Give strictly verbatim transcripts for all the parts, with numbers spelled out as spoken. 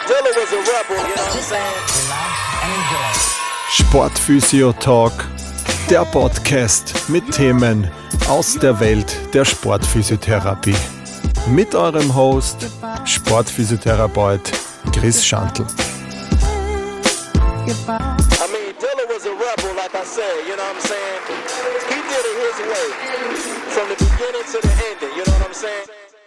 Dilla was a rebel, you know what I'm saying? Sportphysio Talk, der Podcast mit Themen aus der Welt der Sportphysiotherapie. Mit eurem Host, Sportphysiotherapeut Chris Schantl. I mean, Dilla was a rebel, like I said, you know what I'm saying? He did it his way, from the beginning to the ending, you know what I'm saying?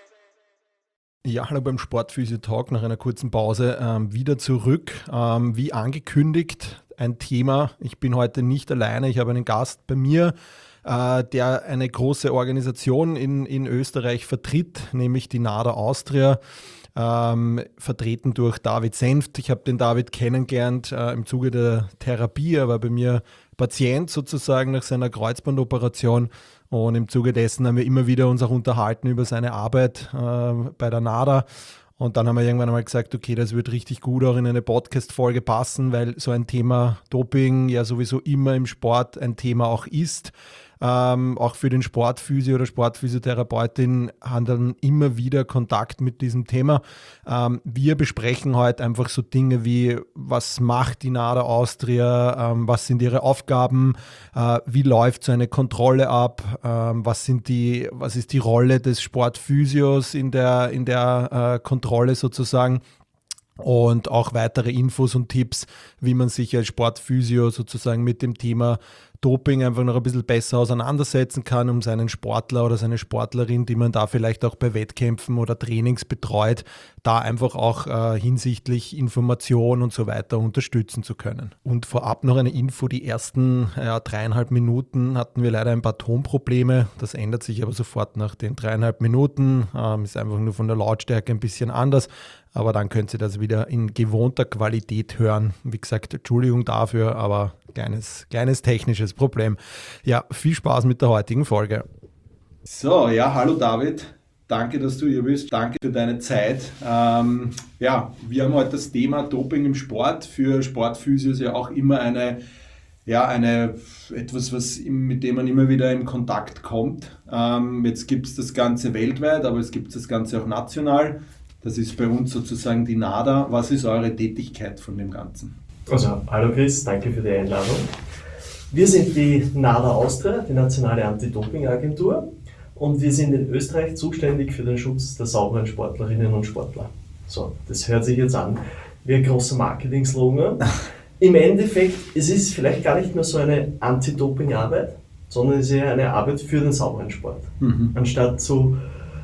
Ja, hallo beim Sportphysio Talk nach einer kurzen Pause ähm, wieder zurück. Ähm, wie angekündigt, ein Thema. Ich bin heute nicht alleine, ich habe einen Gast bei mir, äh, der eine große Organisation in, in Österreich vertritt, nämlich die NADA Austria, ähm, vertreten durch David Senft. Ich habe den David kennengelernt äh, im Zuge der Therapie, er war bei mir Patient sozusagen nach seiner Kreuzbandoperation. Und im Zuge dessen haben wir immer wieder uns auch unterhalten über seine Arbeit äh, bei der NADA. Und dann haben wir irgendwann einmal gesagt, okay, das wird richtig gut auch in eine Podcast-Folge passen, weil so ein Thema Doping ja sowieso immer im Sport ein Thema auch ist. Ähm, auch für den Sportphysio oder Sportphysiotherapeutin haben dann immer wieder Kontakt mit diesem Thema. Ähm, wir besprechen heute einfach so Dinge wie, was macht die NADA Austria, ähm, was sind ihre Aufgaben, äh, wie läuft so eine Kontrolle ab, ähm, was sind die, was ist die Rolle des Sportphysios in der, in der äh, Kontrolle sozusagen. Und auch weitere Infos und Tipps, wie man sich als Sportphysio sozusagen mit dem Thema Doping einfach noch ein bisschen besser auseinandersetzen kann, um seinen Sportler oder seine Sportlerin, die man da vielleicht auch bei Wettkämpfen oder Trainings betreut, da einfach auch äh, hinsichtlich Information und so weiter unterstützen zu können. Und vorab noch eine Info, die ersten ja, dreieinhalb Minuten hatten wir leider ein paar Tonprobleme, das ändert sich aber sofort nach den dreieinhalb Minuten, ähm, ist einfach nur von der Lautstärke ein bisschen anders. Aber dann könnt ihr das wieder in gewohnter Qualität hören. Wie gesagt, Entschuldigung dafür, aber kleines, kleines technisches Problem. Ja, viel Spaß mit der heutigen Folge. So, ja, hallo David. Danke, dass du hier bist. Danke für deine Zeit. Ähm, ja, wir haben heute das Thema Doping im Sport. Für Sportphysios ja auch immer eine, ja, eine, etwas, was, mit dem man immer wieder in Kontakt kommt. Ähm, jetzt gibt es das Ganze weltweit, aber es gibt das Ganze auch national. Das ist bei uns sozusagen die NADA. Was ist eure Tätigkeit von dem Ganzen? Also, hallo Chris, danke für die Einladung. Wir sind die NADA Austria, die nationale Anti-Doping-Agentur, und wir sind in Österreich zuständig für den Schutz der sauberen Sportlerinnen und Sportler. So, das hört sich jetzt an wie ein großer Marketing-Slogan. Im Endeffekt, es ist vielleicht gar nicht mehr so eine Anti-Doping-Arbeit, sondern es ist eher eine Arbeit für den sauberen Sport. Mhm. Anstatt zu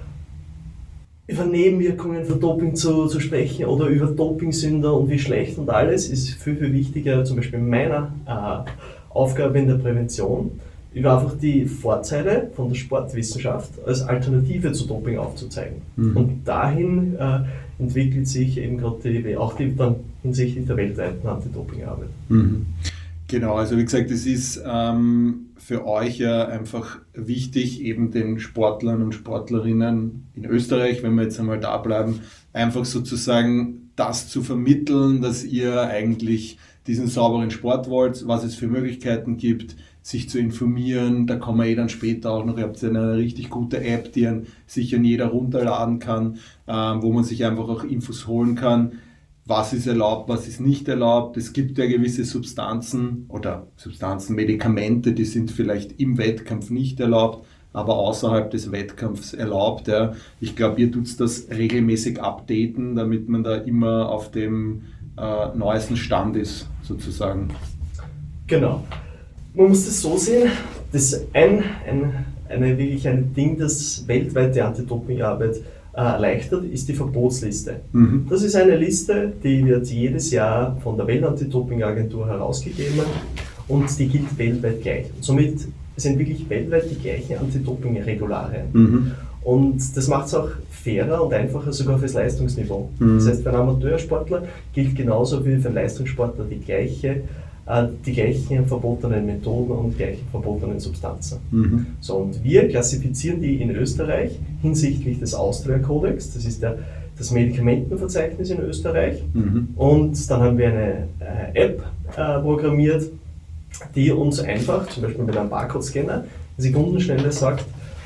über Nebenwirkungen von Doping zu, zu sprechen oder über Dopingsünder und wie schlecht und alles, ist viel, viel wichtiger, zum Beispiel meiner äh, Aufgabe in der Prävention, über einfach die Vorteile von der Sportwissenschaft als Alternative zu Doping aufzuzeigen. Mhm. Und dahin äh, entwickelt sich eben gerade die, auch die dann hinsichtlich der weltweiten Anti-Doping-Arbeit. Mhm. Genau, also wie gesagt, es ist ähm, für euch ja einfach wichtig, eben den Sportlern und Sportlerinnen in Österreich, wenn wir jetzt einmal da bleiben, einfach sozusagen das zu vermitteln, dass ihr eigentlich diesen sauberen Sport wollt, was es für Möglichkeiten gibt, sich zu informieren. Da kommen wir eh dann später auch noch, ihr habt ja eine richtig gute App, die sich an jeder runterladen kann, äh, wo man sich einfach auch Infos holen kann. Was ist erlaubt, was ist nicht erlaubt. Es gibt ja gewisse Substanzen oder Substanzen, Medikamente, die sind vielleicht im Wettkampf nicht erlaubt, aber außerhalb des Wettkampfs erlaubt. Ja. Ich glaube, ihr tut das regelmäßig updaten, damit man da immer auf dem äh, neuesten Stand ist, sozusagen. Genau. Man muss das so sehen, das ein, ein, eine, wirklich ein Ding, das weltweite Anti-Doping-Arbeit erleichtert, ist die Verbotsliste. Mhm. Das ist eine Liste, die wird jedes Jahr von der Welt-Anti-Doping-Agentur herausgegeben und die gilt weltweit gleich. Und somit sind wirklich weltweit die gleichen Anti-Doping-Regularien. Mhm. Und das macht es auch fairer und einfacher sogar fürs Leistungsniveau. Mhm. Das heißt, für einen Amateursportler gilt genauso wie für einen Leistungssportler die gleiche die gleichen verbotenen Methoden und gleichen verbotenen Substanzen. Mhm. So, und wir klassifizieren die in Österreich hinsichtlich des Austria-Kodex, das ist der, das Medikamentenverzeichnis in Österreich, mhm. und dann haben wir eine äh, App äh, programmiert, die uns einfach, zum Beispiel mit einem Barcode-Scanner, in Sekundenschnelle sagt,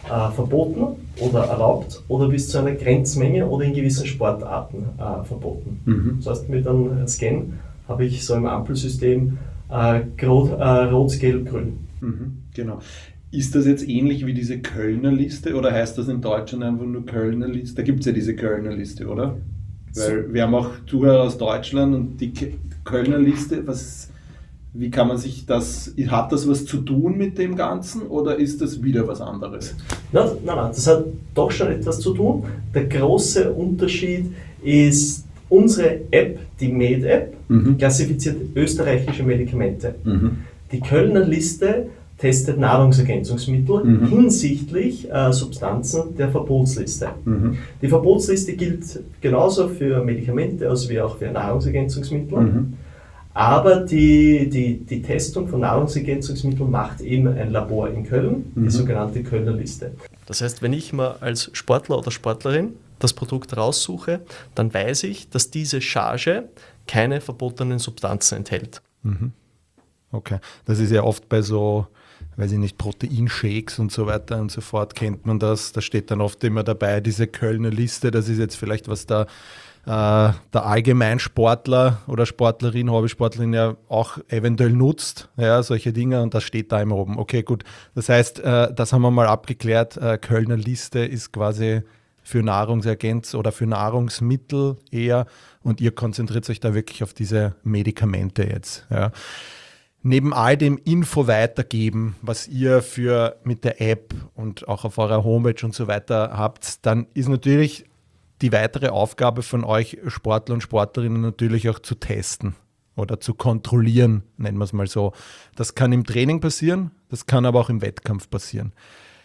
äh, verboten oder erlaubt oder bis zu einer Grenzmenge oder in gewissen Sportarten äh, verboten. Mhm. Das heißt, mit einem Scan habe ich so im Ampelsystem äh, Rot, äh, Rot, Gelb, Grün. Mhm, genau. Ist das jetzt ähnlich wie diese Kölner Liste oder heißt das in Deutschland einfach nur Kölner Liste? Da gibt es ja diese Kölner Liste, oder? Weil wir haben auch Zuhörer aus Deutschland und die Kölner Liste, was, wie kann man sich das, hat das was zu tun mit dem Ganzen oder ist das wieder was anderes? Nein, nein, nein, das hat doch schon etwas zu tun. Der große Unterschied ist, unsere App, die Med-App, mhm. klassifiziert österreichische Medikamente. Mhm. Die Kölner Liste testet Nahrungsergänzungsmittel mhm. hinsichtlich äh, Substanzen der Verbotsliste. Mhm. Die Verbotsliste gilt genauso für Medikamente als wie auch für Nahrungsergänzungsmittel. Mhm. Aber die, die, die Testung von Nahrungsergänzungsmitteln macht eben ein Labor in Köln, mhm. die sogenannte Kölner Liste. Das heißt, wenn ich mal als Sportler oder Sportlerin das Produkt raussuche, dann weiß ich, dass diese Charge keine verbotenen Substanzen enthält. Mhm. Okay, das ist ja oft bei so, weiß ich nicht, Proteinshakes und so weiter und so fort, kennt man das. Da steht dann oft immer dabei, diese Kölner Liste, das ist jetzt vielleicht, was der, äh, der Allgemeinsportler oder Sportlerin, Hobbysportlerin ja auch eventuell nutzt, ja, solche Dinge, und das steht da immer oben. Okay, gut. Das heißt, äh, das haben wir mal abgeklärt, äh, Kölner Liste ist quasi für Nahrungsergänz oder für Nahrungsmittel eher und ihr konzentriert euch da wirklich auf diese Medikamente jetzt, ja. Neben all dem Info weitergeben, was ihr für mit der App und auch auf eurer Homepage und so weiter habt, dann ist natürlich die weitere Aufgabe von euch Sportler und Sportlerinnen natürlich auch zu testen oder zu kontrollieren, nennen wir es mal so. Das kann im Training passieren, das kann aber auch im Wettkampf passieren.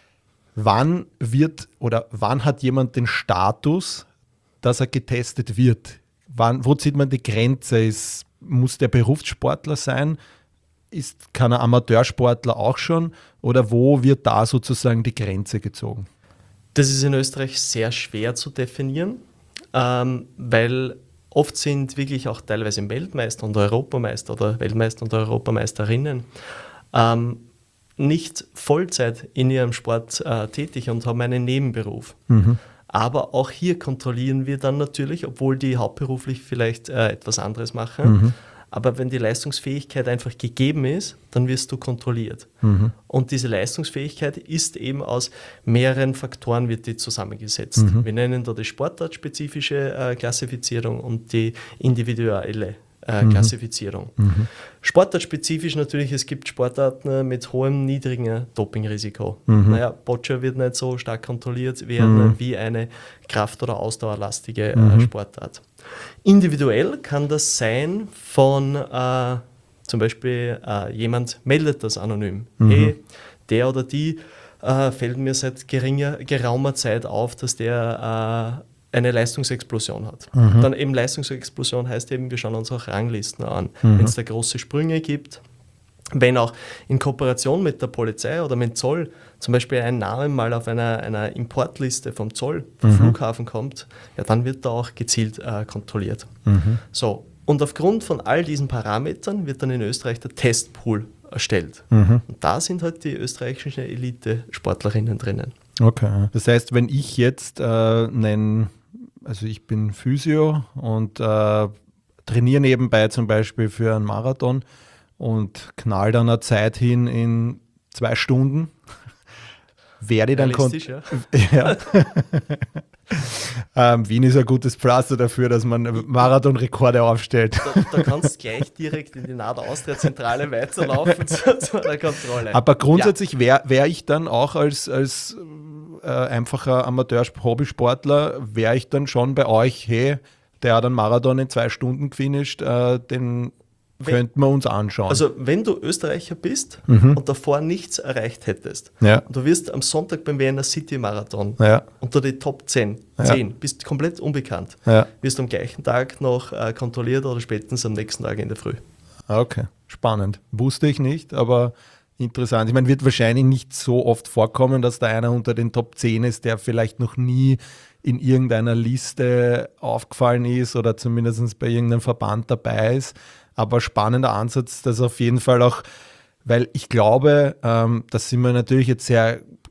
Wann wird oder wann hat jemand den Status, dass er getestet wird? Wann, wo zieht man die Grenze? Ist, muss der Berufssportler sein? Ist, kann ein Amateursportler auch schon? Oder wo wird da sozusagen die Grenze gezogen? Das ist in Österreich sehr schwer zu definieren, ähm, weil oft sind wirklich auch teilweise Weltmeister und Europameister oder Weltmeister und Europameisterinnen ähm, nicht Vollzeit in ihrem Sport äh, tätig und haben einen Nebenberuf. Mhm. Aber auch hier kontrollieren wir dann natürlich, obwohl die hauptberuflich vielleicht äh, etwas anderes machen. Mhm. Aber wenn die Leistungsfähigkeit einfach gegeben ist, dann wirst du kontrolliert. Mhm. Und diese Leistungsfähigkeit ist eben aus mehreren Faktoren wird die zusammengesetzt. Mhm. Wir nennen da die sportartspezifische äh, Klassifizierung und die individuelle äh, mhm. Klassifizierung. Mhm. Sportartspezifisch natürlich, es gibt Sportarten mit hohem, niedrigen Dopingrisiko. Mhm. Naja, Boccia wird nicht so stark kontrolliert werden mhm. wie eine kraft- oder ausdauerlastige mhm. äh, Sportart. Individuell kann das sein von äh, zum Beispiel äh, jemand meldet das anonym. Mhm. Hey, der oder die äh, fällt mir seit geringer, geraumer Zeit auf, dass der äh, eine Leistungsexplosion hat. Mhm. Dann eben Leistungsexplosion heißt eben, wir schauen uns auch Ranglisten an. Mhm. Wenn es da große Sprünge gibt, wenn auch in Kooperation mit der Polizei oder mit Zoll zum Beispiel ein Name mal auf einer, einer Importliste vom Zoll, vom mhm. Flughafen kommt, ja, dann wird da auch gezielt äh, kontrolliert. Mhm. So, und aufgrund von all diesen Parametern wird dann in Österreich der Testpool erstellt. Mhm. Und da sind halt die österreichischen Elite-Sportlerinnen drinnen. Okay, das heißt, wenn ich jetzt äh, einen, also ich bin Physio und äh, trainiere nebenbei zum Beispiel für einen Marathon und knall dann eine Zeit hin in zwei Stunden, werde ich dann... Kon- ja. ja. ähm, Wien ist ein gutes Pflaster dafür, dass man Marathonrekorde aufstellt. Da, da kannst du gleich direkt in die NADA Austria Zentrale weiterlaufen zu, zu einer Kontrolle. Aber grundsätzlich ja. wäre wär ich dann auch als, als äh, einfacher Amateur-Hobbysportler, wäre ich dann schon bei euch, hey, der hat einen Marathon in zwei Stunden gefinisht, äh, den könnten wir uns anschauen. Also wenn du Österreicher bist mhm. und davor nichts erreicht hättest, ja. und du wirst am Sonntag beim Vienna City Marathon ja. unter die Top zehn, ja. zehn, bist komplett unbekannt, ja. wirst am gleichen Tag noch äh, kontrolliert oder spätestens am nächsten Tag in der Früh. Okay, spannend. Wusste ich nicht, aber interessant. Ich meine, wird wahrscheinlich nicht so oft vorkommen, dass da einer unter den Top zehn ist, der vielleicht noch nie in irgendeiner Liste aufgefallen ist oder zumindest bei irgendeinem Verband dabei ist. Aber spannender Ansatz, das auf jeden Fall auch, weil ich glaube, ähm, das sind wir natürlich jetzt sehr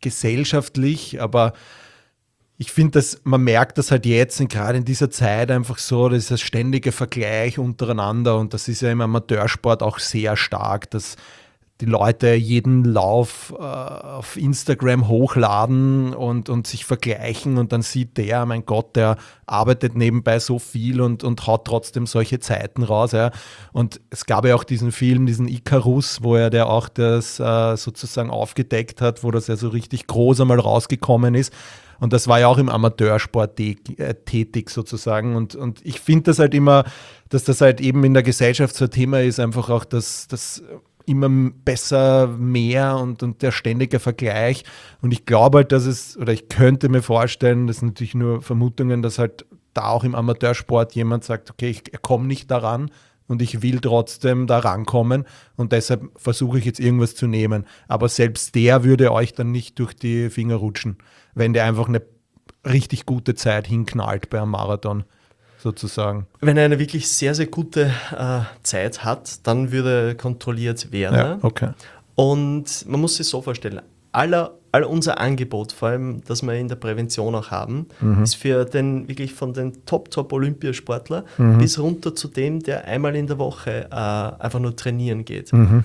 gesellschaftlich, aber ich finde, dass man merkt das halt jetzt, gerade in dieser Zeit einfach so, das ist ein ständiger Vergleich untereinander und das ist ja im Amateursport auch sehr stark, dass die Leute jeden Lauf äh, auf Instagram hochladen und, und sich vergleichen und dann sieht der, mein Gott, der arbeitet nebenbei so viel und, und haut trotzdem solche Zeiten raus. Ja. Und es gab ja auch diesen Film, diesen Icarus, wo er der auch das äh, sozusagen aufgedeckt hat, wo das ja so richtig groß einmal rausgekommen ist. Und das war ja auch im Amateursport tätig sozusagen. Und, und ich finde das halt immer, dass das halt eben in der Gesellschaft so ein Thema ist, einfach auch das, das immer besser, mehr und, und der ständige Vergleich. Und ich glaube halt, dass es, oder ich könnte mir vorstellen, das sind natürlich nur Vermutungen, dass halt da auch im Amateursport jemand sagt, okay, ich komme nicht daran und ich will trotzdem da rankommen und deshalb versuche ich jetzt irgendwas zu nehmen. Aber selbst der würde euch dann nicht durch die Finger rutschen, wenn der einfach eine richtig gute Zeit hinknallt bei einem Marathon. Sozusagen. Wenn er eine wirklich sehr, sehr gute äh, Zeit hat, dann würde kontrolliert werden. Ja, okay. Und man muss sich so vorstellen, aller, all unser Angebot, vor allem, das wir in der Prävention auch haben, mhm. ist für den wirklich von den Top-Top-Olympiasportler mhm. bis runter zu dem, der einmal in der Woche äh, einfach nur trainieren geht. Mhm.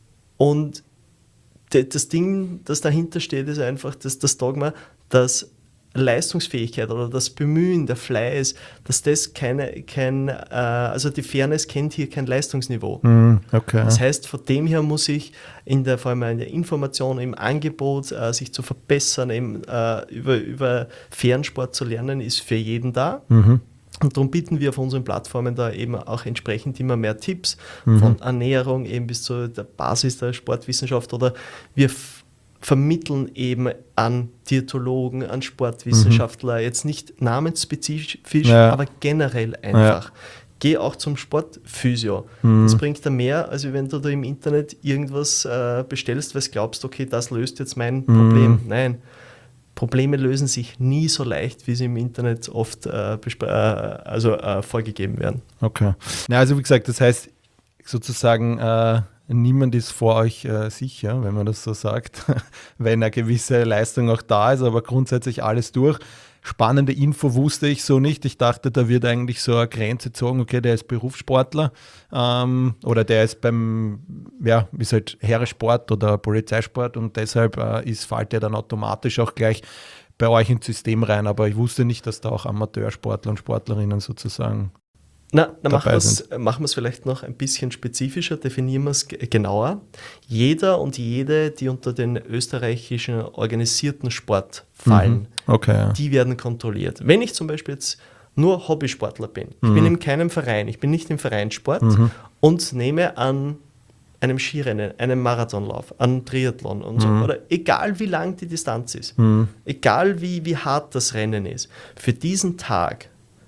Und de, das Ding, das dahinter steht, ist einfach das, das Dogma, dass Leistungsfähigkeit oder das Bemühen, der Fleiß, dass das keine, kein, äh, also die Fairness kennt hier kein Leistungsniveau. Mm, okay. Das heißt, von dem her muss ich in der, vor allem in der Information, im Angebot, äh, sich zu verbessern, eben, äh, über, über fairen Sport zu lernen, ist für jeden da. Mhm. Und darum bieten wir auf unseren Plattformen da eben auch entsprechend immer mehr Tipps, mhm. von Ernährung eben bis zu der Basis der Sportwissenschaft, oder wir f- vermitteln eben an Diätologen, an Sportwissenschaftler, mhm. jetzt nicht namensspezifisch, ja. aber generell einfach. Ja. Geh auch zum Sportphysio. Mhm. Das bringt dir mehr, als wenn du da im Internet irgendwas äh, bestellst, weil du glaubst, okay, das löst jetzt mein Problem. Mhm. Nein, Probleme lösen sich nie so leicht, wie sie im Internet oft äh, besp- äh, also, äh, vorgegeben werden. Okay. Na, also wie gesagt, das heißt sozusagen, äh, niemand ist vor euch äh, sicher, wenn man das so sagt, wenn eine gewisse Leistung auch da ist, aber grundsätzlich alles durch. Spannende Info wusste ich so nicht. Ich dachte, da wird eigentlich so eine Grenze gezogen, okay, der ist Berufssportler ähm, oder der ist beim, ja, ist halt Heeresport oder Polizeisport und deshalb äh, ist, fällt der dann automatisch auch gleich bei euch ins System rein. Aber ich wusste nicht, dass da auch Amateursportler und Sportlerinnen sozusagen Na, dann machen wir es vielleicht noch ein bisschen spezifischer, definieren wir es g- genauer. Jeder und jede, die unter den österreichischen organisierten Sport fallen, mhm. okay, ja. die werden kontrolliert. Wenn ich zum Beispiel jetzt nur Hobbysportler bin, ich mhm. bin in keinem Verein, ich bin nicht im Vereinssport mhm. und nehme an einem Skirennen, einem Marathonlauf, an Triathlon und so, mhm. oder egal wie lang die Distanz ist, mhm. egal wie, wie hart das Rennen ist, für diesen Tag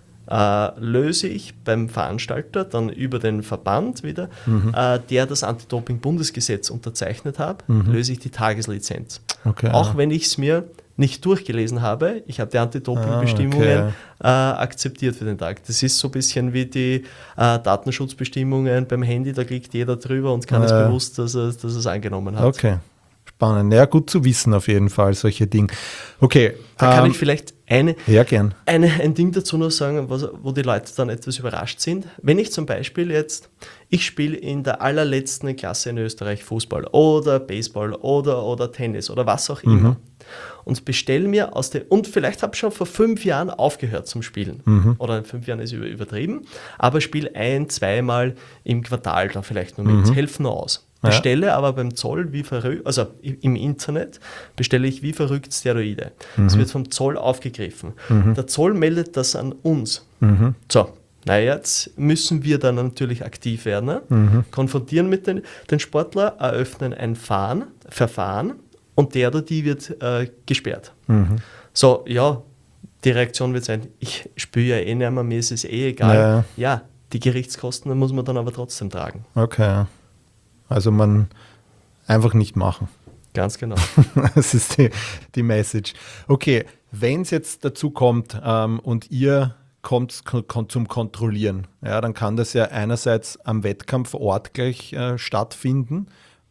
Äh, löse ich beim Veranstalter dann über den Verband wieder, mhm. äh, der das Anti-Doping-Bundesgesetz unterzeichnet hat, mhm. löse ich die Tageslizenz. Okay. Auch wenn ich es mir nicht durchgelesen habe, ich habe die Anti-Doping-Bestimmungen ah, okay. äh, akzeptiert für den Tag. Das ist so ein bisschen wie die äh, Datenschutzbestimmungen beim Handy, da klickt jeder drüber und kann es äh. bewusst, dass er, dass er es angenommen hat. Okay. Spannend. Ja, gut zu wissen auf jeden Fall, solche Dinge. Okay. Da kann ähm, ich vielleicht eine, ja, gern. eine, ein Ding dazu noch sagen, was, wo die Leute dann etwas überrascht sind. Wenn ich zum Beispiel jetzt, ich spiele in der allerletzten Klasse in Österreich Fußball oder Baseball oder, oder Tennis oder was auch immer Mhm. und bestelle mir aus der, und vielleicht habe ich schon vor fünf Jahren aufgehört zum Spielen, Mhm. oder in fünf Jahren ist über, übertrieben, aber spiele ein-, zweimal im Quartal dann vielleicht nur mit, Mhm. helfen nur aus. Ja. Bestelle aber beim Zoll wie verrückt, also im Internet bestelle ich wie verrückt Steroide. Das Mhm. wird vom Zoll aufgegriffen. Mhm. Der Zoll meldet das an uns. Mhm. So, na jetzt müssen wir dann natürlich aktiv werden, ne? Mhm. Konfrontieren mit den, den Sportler, eröffnen ein Fahren, Verfahren und der oder die wird äh, gesperrt. Mhm. So, ja, die Reaktion wird sein, ich spüre ja eh nicht mehr, mir ist es eh egal. Ja. Ja, die Gerichtskosten muss man dann aber trotzdem tragen. Okay. Also man einfach nicht machen. Ganz genau. Das ist die, die Message. Okay, wenn es jetzt dazu kommt ähm, und ihr kommt, kommt zum Kontrollieren, ja, dann kann das ja einerseits am Wettkampfort gleich äh, stattfinden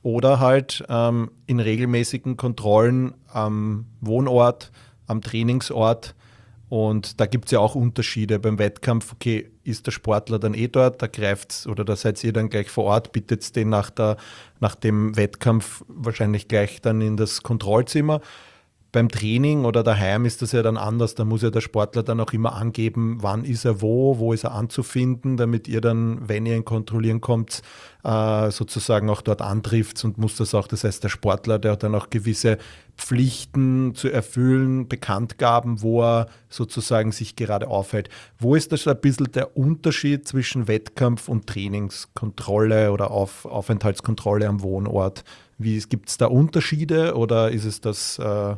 oder halt ähm, in regelmäßigen Kontrollen am Wohnort, am Trainingsort. Und da gibt es ja auch Unterschiede beim Wettkampf. Okay, ist der Sportler dann eh dort, da greift's oder da seid ihr dann gleich vor Ort, bittet den nach, der, nach dem Wettkampf wahrscheinlich gleich dann in das Kontrollzimmer. Beim Training oder daheim ist das ja dann anders. Da muss ja der Sportler dann auch immer angeben, wann ist er wo, wo ist er anzufinden, damit ihr dann, wenn ihr ihn kontrollieren kommt, äh, sozusagen auch dort antrifft und muss das auch. Das heißt, der Sportler, der hat dann auch gewisse Pflichten zu erfüllen, Bekanntgaben, wo er sozusagen sich gerade aufhält. Wo ist das ein bisschen der Unterschied zwischen Wettkampf und Trainingskontrolle oder Auf, Aufenthaltskontrolle am Wohnort? Gibt es da Unterschiede oder ist es das... Äh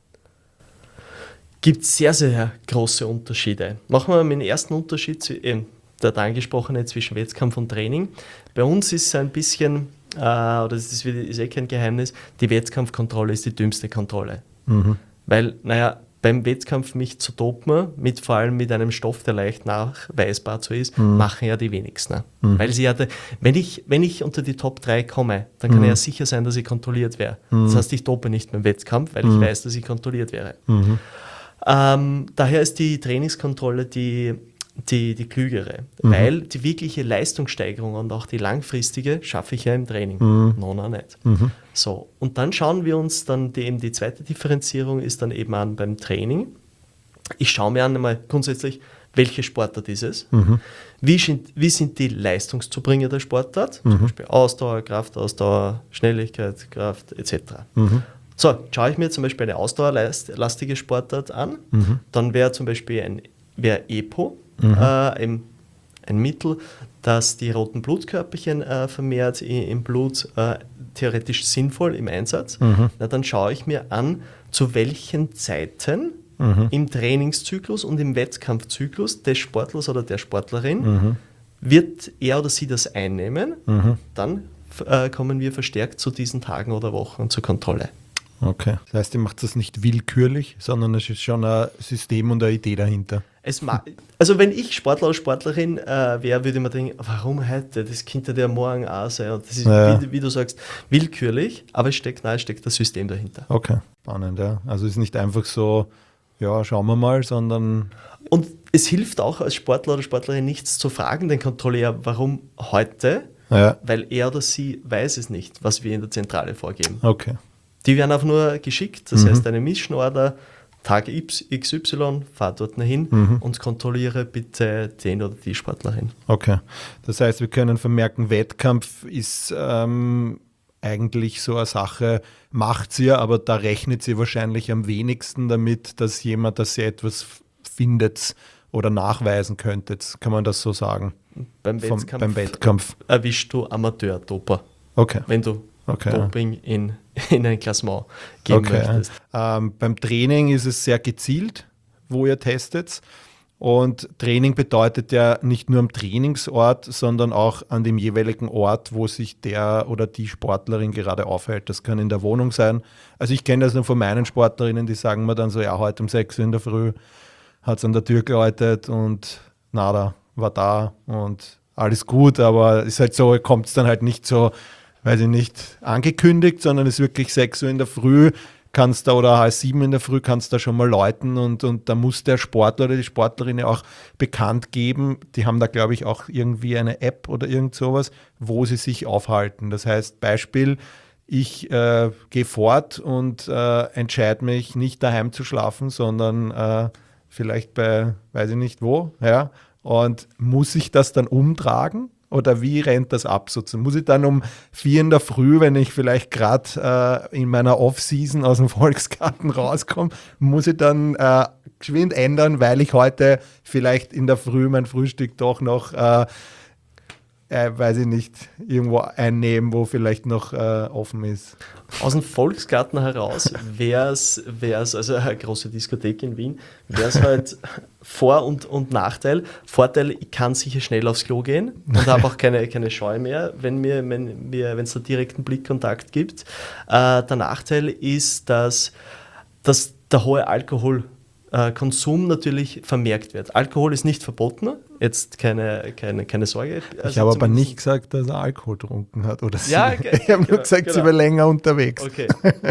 Gibt sehr, sehr große Unterschiede. Machen wir mal den ersten Unterschied, eben der angesprochene zwischen Wettkampf und Training. Bei uns ist es ein bisschen, äh, oder das ist, ist eh kein Geheimnis, die Wettkampfkontrolle ist die dümmste Kontrolle. Mhm. Weil, naja, beim Wettkampf mich zu dopen, mit, vor allem mit einem Stoff, der leicht nachweisbar zu ist, mhm. machen ja die wenigsten. Mhm. Weil sie hatte, wenn ich, wenn ich unter die Top drei komme, dann kann mhm. ich ja sicher sein, dass ich kontrolliert wäre. Mhm. Das heißt, ich dope nicht beim Wettkampf, weil mhm. ich weiß, dass ich kontrolliert wäre. Mhm. Ähm, daher ist die Trainingskontrolle die, die, die klügere, mhm. weil die wirkliche Leistungssteigerung und auch die langfristige schaffe ich ja im Training. Mhm. No, no, nicht. Mhm. So, und dann schauen wir uns dann, die, eben die zweite Differenzierung ist dann eben an beim Training. Ich schaue mir an einmal grundsätzlich, welche Sportart ist es, mhm. wie, sind, wie sind die Leistungszubringer der Sportart, mhm. zum Beispiel Ausdauer, Kraftausdauer, Schnelligkeit, Kraft et cetera. Mhm. So, schaue ich mir zum Beispiel eine ausdauerlastige Sportart an, mhm. dann wäre zum Beispiel ein wär E P O mhm. äh, ein, ein Mittel, das die roten Blutkörperchen äh, vermehrt i, im Blut, äh, theoretisch sinnvoll im Einsatz. Mhm. Na, dann schaue ich mir an, zu welchen Zeiten mhm. im Trainingszyklus und im Wettkampfzyklus des Sportlers oder der Sportlerin mhm. wird er oder sie das einnehmen. Mhm. Dann äh, kommen wir verstärkt zu diesen Tagen oder Wochen zur Kontrolle. Okay. Das heißt, ihr macht das nicht willkürlich, sondern es ist schon ein System und eine Idee dahinter. Es ma- also wenn ich Sportler oder Sportlerin äh, wäre, würde ich mir denken, warum heute? Das könnte der morgen auch sein. Und das ist, ja. wie, wie du sagst, willkürlich, aber es steckt, nein, es steckt das System dahinter. Okay, spannend, ja. Also es ist nicht einfach so, ja, schauen wir mal, sondern... Und es hilft auch als Sportler oder Sportlerin nichts zu fragen, den Kontrolleur, warum heute? Ja. Weil er oder sie weiß es nicht, was wir in der Zentrale vorgeben. Okay. Die werden einfach nur geschickt, das mhm. heißt eine Mission Order, Tag X Y, fahr dort hin mhm. und kontrolliere bitte den oder die Sportlerin. Okay, das heißt, wir können vermerken, Wettkampf ist ähm, eigentlich so eine Sache, macht sie ja, aber da rechnet sie wahrscheinlich am wenigsten damit, dass jemand, dass sie etwas findet oder nachweisen könnte. Kann man das so sagen? Beim Wettkampf, Vom, beim Wettkampf erwischst du Amateur-Doper. Okay. Wenn du Okay. Doping in, in ein Klassement geben okay. möchtest. Ähm, beim Training ist es sehr gezielt, wo ihr testet. Und Training bedeutet ja nicht nur am Trainingsort, sondern auch an dem jeweiligen Ort, wo sich der oder die Sportlerin gerade aufhält. Das kann in der Wohnung sein. Also ich kenne das nur von meinen Sportlerinnen, die sagen mir dann so, ja, heute um sechs Uhr in der Früh hat es an der Tür geläutet und nada, war da und alles gut. Aber es ist halt so, kommt es dann halt nicht so, weiß ich nicht, angekündigt, sondern es ist wirklich sechs Uhr in der Früh, kannst da oder halb sieben in der Früh kannst da schon mal läuten und, und da muss der Sportler oder die Sportlerin ja auch bekannt geben, die haben da glaube ich auch irgendwie eine App oder irgend sowas, wo sie sich aufhalten. Das heißt, Beispiel, ich äh, gehe fort und äh, entscheide mich nicht daheim zu schlafen, sondern äh, vielleicht bei, weiß ich nicht wo, ja, und muss ich das dann umtragen? Oder wie rennt das ab? Sozusagen? Muss ich dann um vier in der Früh, wenn ich vielleicht gerade äh, in meiner Off-Season aus dem Volksgarten rauskomme, muss ich dann äh, geschwind ändern, weil ich heute vielleicht in der Früh mein Frühstück doch noch, äh, äh, weiß ich nicht, irgendwo einnehmen, wo vielleicht noch äh, offen ist. Aus dem Volksgarten heraus wäre es, also eine große Diskothek in Wien, wäre es halt Vor- und, und Nachteil. Vorteil, ich kann sicher schnell aufs Klo gehen und habe auch keine, keine Scheu mehr, wenn mir, wenn mir, wenn es da direkten Blickkontakt gibt. Äh, der Nachteil ist, dass, dass der hohe Alkohol äh, Konsum natürlich vermerkt wird. Alkohol ist nicht verboten, jetzt keine, keine, keine Sorge. Also ich habe aber nicht gesagt, dass er Alkohol getrunken hat. Oder sie. Ja, ge- ich habe nur genau, gesagt, genau. sie war länger unterwegs. Okay.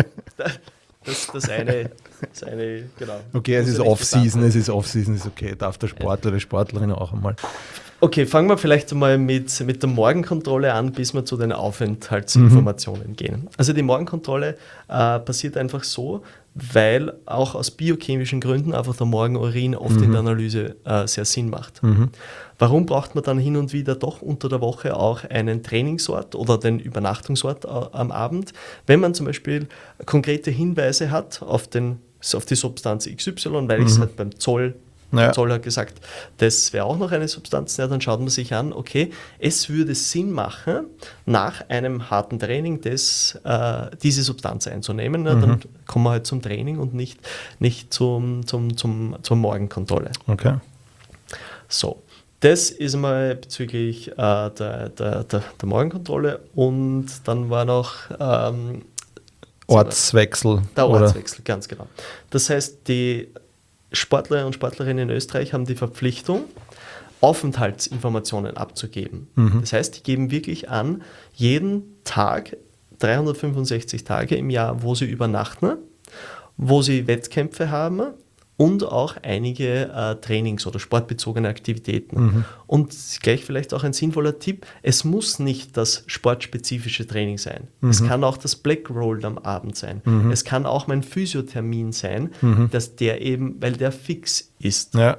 Das, das, eine, das eine, genau. Okay, es Muss ist ja nicht Off-Season, gesagt es ist Off-Season, ist okay. Darf der Sportler, die Sportlerin auch einmal. Okay, fangen wir vielleicht mal mit, mit der Morgenkontrolle an, bis wir zu den Aufenthaltsinformationen mhm. gehen. Also die Morgenkontrolle äh, passiert einfach so, weil auch aus biochemischen Gründen einfach der Morgenurin oft mhm. in der Analyse äh, sehr Sinn macht. Mhm. Warum braucht man dann hin und wieder doch unter der Woche auch einen Trainingsort oder den Übernachtungsort äh, am Abend? Wenn man zum Beispiel konkrete Hinweise hat auf, den, auf die Substanz X Y, weil mhm. ich es halt beim Zoll Ja. Der Zoll hat gesagt, das wäre auch noch eine Substanz. Ja, dann schaut man sich an, okay, es würde Sinn machen, nach einem harten Training das, äh, diese Substanz einzunehmen. Ja, mhm. Dann kommen wir halt zum Training und nicht, nicht zum, zum, zum, zur Morgenkontrolle. Okay. So, das ist mal bezüglich äh, der, der, der, der Morgenkontrolle. Und dann war noch ähm, Ortswechsel. Der oder? Ortswechsel, ganz genau. Das heißt, die Sportler und Sportlerinnen in Österreich haben die Verpflichtung, Aufenthaltsinformationen abzugeben. Mhm. Das heißt, die geben wirklich an, jeden Tag, dreihundertfünfundsechzig Tage im Jahr, wo sie übernachten, wo sie Wettkämpfe haben und auch einige äh, Trainings- oder sportbezogene Aktivitäten. Mhm. Und gleich vielleicht auch ein sinnvoller Tipp, es muss nicht das sportspezifische Training sein. Mhm. Es kann auch das Black Roll am Abend sein. Mhm. Es kann auch mein Physiothermin sein, mhm. dass der eben, weil der fix ist. Ja.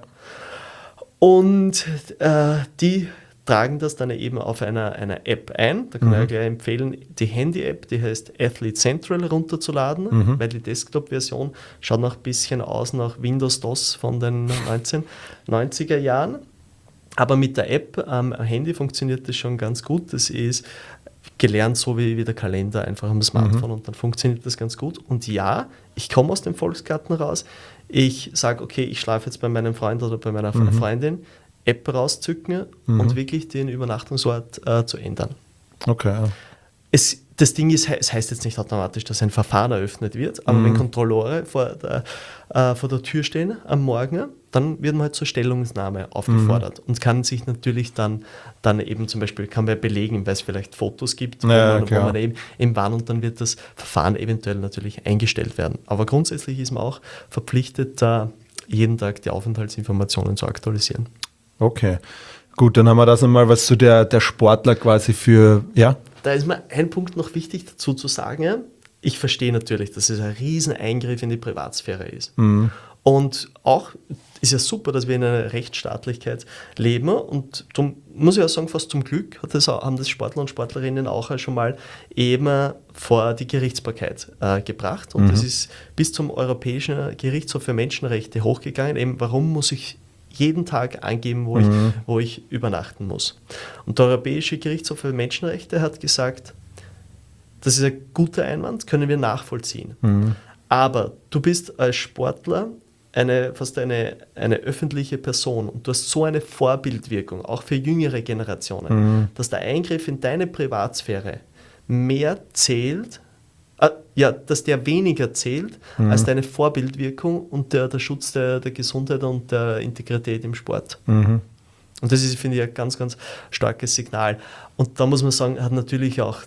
Und äh, die tragen das dann eben auf einer, einer App ein. Da kann mhm. ich ja gleich empfehlen, die Handy-App, die heißt Athlete Central, runterzuladen, mhm. weil die Desktop-Version schaut noch ein bisschen aus nach Windows-DOS von den neunzehnhundertneunziger Jahren. Aber mit der App am Handy funktioniert das schon ganz gut. Das ist gelernt, so wie, wie der Kalender, einfach am Smartphone, mhm. und dann funktioniert das ganz gut. Und ja, ich komme aus dem Volksgarten raus. Ich sage, okay, ich schlafe jetzt bei meinem Freund oder bei meiner mhm. Freundin, App rauszücken mhm. und wirklich den Übernachtungsort äh, zu ändern. Okay. Ja. Es, das Ding ist, es heißt jetzt nicht automatisch, dass ein Verfahren eröffnet wird, aber mhm. wenn Kontrolleure vor der, äh, vor der Tür stehen am Morgen, dann wird man halt zur Stellungnahme aufgefordert mhm. und kann sich natürlich dann, dann eben zum Beispiel, kann man belegen, weil es vielleicht Fotos gibt, ja, wo man, wo man eben, eben wann, und dann wird das Verfahren eventuell natürlich eingestellt werden. Aber grundsätzlich ist man auch verpflichtet, da jeden Tag die Aufenthaltsinformationen zu aktualisieren. Okay, gut, dann haben wir das einmal, was so der, der Sportler quasi für, ja? Da ist mir ein Punkt noch wichtig dazu zu sagen. Ich verstehe natürlich, dass es ein riesen Eingriff in die Privatsphäre ist. Mhm. Und auch ist ja super, dass wir in einer Rechtsstaatlichkeit leben. Und darum muss ich auch sagen, fast zum Glück hat das, haben das Sportler und Sportlerinnen auch schon mal eben vor die Gerichtsbarkeit äh, gebracht. Und mhm. das ist bis zum Europäischen Gerichtshof für Menschenrechte hochgegangen. Eben, warum muss ich jeden Tag angeben, wo, mhm. ich, wo ich übernachten muss. Und der Europäische Gerichtshof für Menschenrechte hat gesagt, das ist ein guter Einwand, können wir nachvollziehen. Mhm. Aber du bist als Sportler eine, fast eine, eine öffentliche Person und du hast so eine Vorbildwirkung, auch für jüngere Generationen, mhm. dass der Eingriff in deine Privatsphäre mehr zählt, äh, ja, dass der weniger zählt mhm. als deine Vorbildwirkung und der, der Schutz der, der Gesundheit und der Integrität im Sport. Mhm. Und das ist, finde ich, ein ganz, ganz starkes Signal. Und da muss man sagen, hat natürlich auch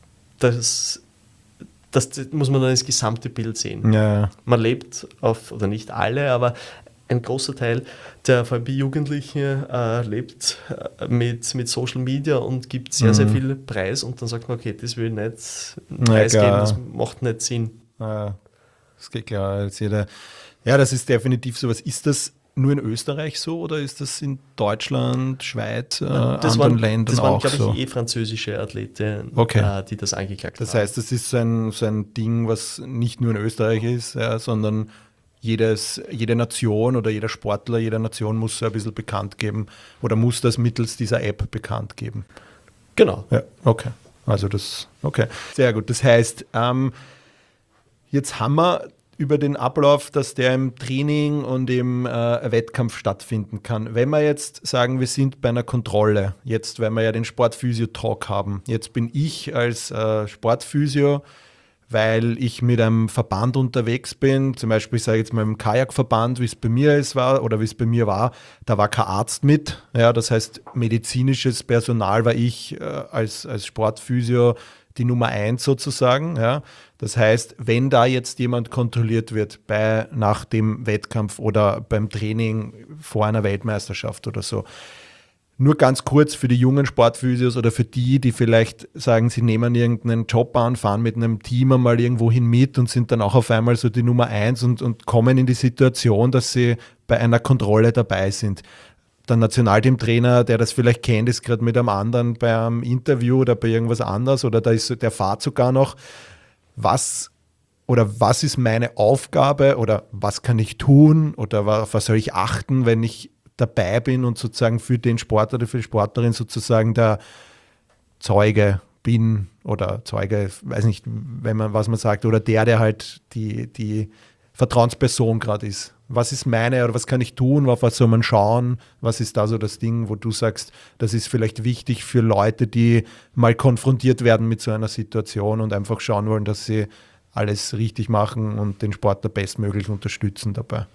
das, das muss man dann das gesamte Bild sehen. Ja. Man lebt auf, oder nicht alle, aber ein großer Teil der vor allem die Jugendlichen äh, lebt äh, mit, mit Social Media und gibt sehr, mhm. sehr viel Preis, und dann sagt man, okay, das will ich nicht preisgeben, ja, das macht nicht Sinn. Ja, das geht klar. Jetzt jeder, ja, das ist definitiv so. Was ist das nur in Österreich so oder ist das in Deutschland, Schweiz, äh, das anderen waren, Ländern das waren, auch glaube so? ich, eh französische Athleten, okay. äh, die das angeklagt das haben. Das heißt, das ist so ein, so ein Ding, was nicht nur in Österreich ist, ja, sondern jedes, jede Nation oder jeder Sportler, jeder Nation muss so ein bisschen bekannt geben oder muss das mittels dieser App bekannt geben. Genau. Ja, okay. Also das, okay. Sehr gut. Das heißt, ähm, jetzt haben wir über den Ablauf, dass der im Training und im äh, Wettkampf stattfinden kann. Wenn wir jetzt sagen, wir sind bei einer Kontrolle, jetzt, weil wir ja den Sportphysio-Talk haben, jetzt bin ich als äh, Sportphysio, weil ich mit einem Verband unterwegs bin, zum Beispiel, ich sage jetzt mal im Kajakverband, wie es bei mir ist, war oder wie es bei mir war, da war kein Arzt mit. Ja, das heißt, medizinisches Personal war ich äh, als, als Sportphysio die Nummer eins sozusagen. Ja. Das heißt, wenn da jetzt jemand kontrolliert wird bei, nach dem Wettkampf oder beim Training vor einer Weltmeisterschaft oder so, nur ganz kurz für die jungen Sportphysios oder für die, die vielleicht sagen, sie nehmen irgendeinen Job an, fahren mit einem Team einmal irgendwo hin mit und sind dann auch auf einmal so die Nummer eins und, und kommen in die Situation, dass sie bei einer Kontrolle dabei sind. Der Nationalteamtrainer, der das vielleicht kennt, ist gerade mit einem anderen beim Interview oder bei irgendwas anderes oder da ist, der fahrt sogar noch. Was oder was ist meine Aufgabe oder was kann ich tun oder auf was soll ich achten, wenn ich dabei bin und sozusagen für den Sportler oder für die Sportlerin sozusagen der Zeuge bin oder Zeuge, weiß nicht, wenn man, was man sagt, oder der, der halt die, die Vertrauensperson gerade ist. Was ist meine oder was kann ich tun, auf was soll man schauen, was ist da so das Ding, wo du sagst, das ist vielleicht wichtig für Leute, die mal konfrontiert werden mit so einer Situation und einfach schauen wollen, dass sie alles richtig machen und den Sportler bestmöglich unterstützen dabei.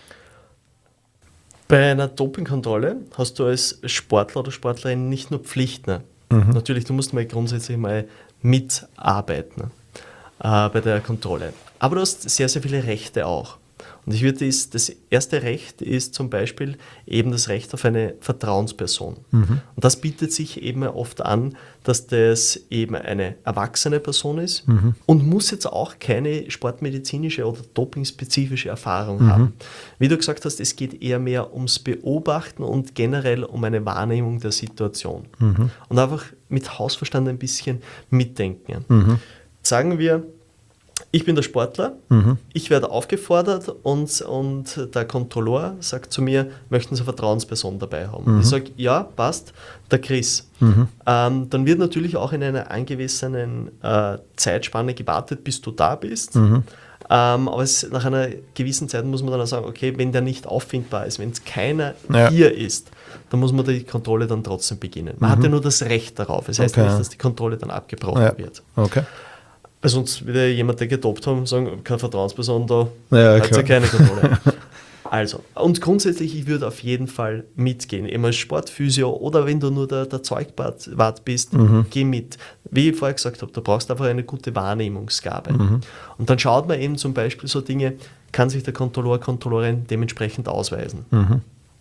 Bei einer Dopingkontrolle hast du als Sportler oder Sportlerin nicht nur Pflichten. Mhm. Natürlich, du musst mal grundsätzlich mal mitarbeiten äh, bei der Kontrolle. Aber du hast sehr, sehr viele Rechte auch. Und ich würde das, das erste Recht ist zum Beispiel eben das Recht auf eine Vertrauensperson. Mhm. Und das bietet sich eben oft an, dass das eben eine erwachsene Person ist mhm. und muss jetzt auch keine sportmedizinische oder dopingspezifische Erfahrung mhm. haben. Wie du gesagt hast, es geht eher mehr ums Beobachten und generell um eine Wahrnehmung der Situation. Mhm. Und einfach mit Hausverstand ein bisschen mitdenken. Mhm. Sagen wir, ich bin der Sportler, mhm. ich werde aufgefordert und, und der Kontrolleur sagt zu mir, möchten Sie eine Vertrauensperson dabei haben? Mhm. Ich sage, ja, passt, der Chris. Mhm. Ähm, dann wird natürlich auch in einer angemessenen äh, Zeitspanne gewartet, bis du da bist. Mhm. Ähm, aber es, nach einer gewissen Zeit muss man dann auch sagen, okay, wenn der nicht auffindbar ist, wenn es keiner ja. hier ist, dann muss man die Kontrolle dann trotzdem beginnen. Man mhm. hat ja nur das Recht darauf. Es heißt okay. nicht, dass die Kontrolle dann abgebrochen ja. wird. Okay. Weil sonst würde jemand, der gedopt haben, sagen, keine Vertrauensperson, da ja, hat es ja keine Kontrolle. Also, und grundsätzlich, ich würde auf jeden Fall mitgehen. Eben als Sportphysio oder wenn du nur der, der Zeugwart bist, mhm. geh mit. Wie ich vorher gesagt habe, du brauchst einfach eine gute Wahrnehmungsgabe. Mhm. Und dann schaut man eben zum Beispiel so Dinge, kann sich der Kontrolleur, Kontrolleurin dementsprechend ausweisen. Mhm.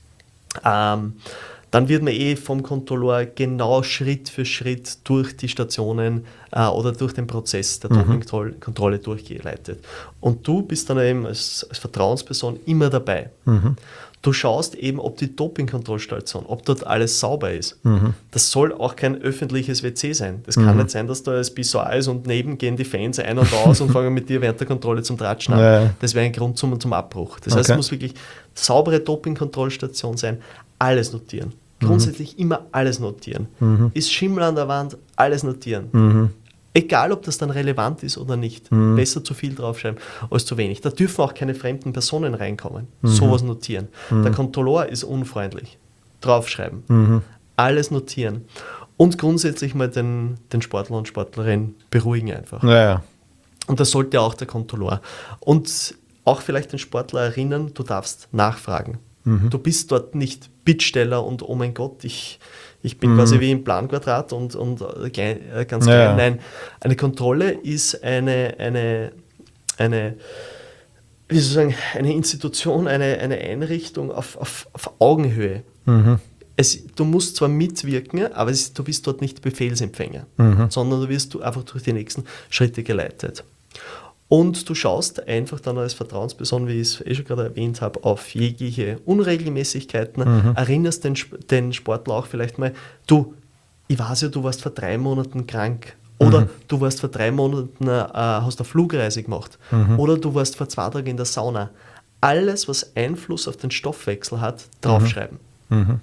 Ähm, Dann wird man eh vom Kontrolleur genau Schritt für Schritt durch die Stationen äh, oder durch den Prozess der Dopingkontrolle mhm. durchgeleitet. Und du bist dann eben als, als Vertrauensperson immer dabei. Mhm. Du schaust eben, ob die Dopingkontrollstation, ob dort alles sauber ist. Mhm. Das soll auch kein öffentliches W C sein. Das kann mhm. nicht sein, dass da das Pissoir ist und neben gehen die Fans ein und aus und fangen mit dir während der Kontrolle zum Tratschen an. Ja. Das wäre ein Grund zum, zum Abbruch. Das heißt, okay. es muss wirklich saubere Dopingkontrollstation sein, alles notieren. Grundsätzlich mhm. immer alles notieren. Mhm. Ist Schimmel an der Wand, alles notieren. Mhm. Egal, ob das dann relevant ist oder nicht. Mhm. Besser zu viel draufschreiben als zu wenig. Da dürfen auch keine fremden Personen reinkommen. Mhm. Sowas notieren. Mhm. Der Kontrolleur ist unfreundlich. Draufschreiben. Mhm. Alles notieren. Und grundsätzlich mal den, den Sportler und Sportlerin beruhigen einfach. Ja, ja. Und das sollte auch der Kontrolleur. Und auch vielleicht den Sportler erinnern, du darfst nachfragen. Mhm. Du bist dort nicht Bittsteller und oh mein Gott, ich, ich bin mhm. quasi wie im Planquadrat und, und klein, ganz klein. Ja. Nein, eine Kontrolle ist eine, eine, eine, wie soll ich sagen, eine Institution, eine, eine Einrichtung auf, auf, auf Augenhöhe. Mhm. Es, du musst zwar mitwirken, aber es, du bist dort nicht Befehlsempfänger, mhm. sondern du wirst du einfach durch die nächsten Schritte geleitet. Und du schaust einfach dann als Vertrauensperson, wie ich es eh schon gerade erwähnt habe, auf jegliche Unregelmäßigkeiten, mhm. erinnerst den, den Sportler auch vielleicht mal, du, ich weiß ja, du warst vor drei Monaten krank oder mhm. du warst vor drei Monaten, äh, hast eine Flugreise gemacht mhm. oder du warst vor zwei Tagen in der Sauna. Alles, was Einfluss auf den Stoffwechsel hat, draufschreiben. Mhm.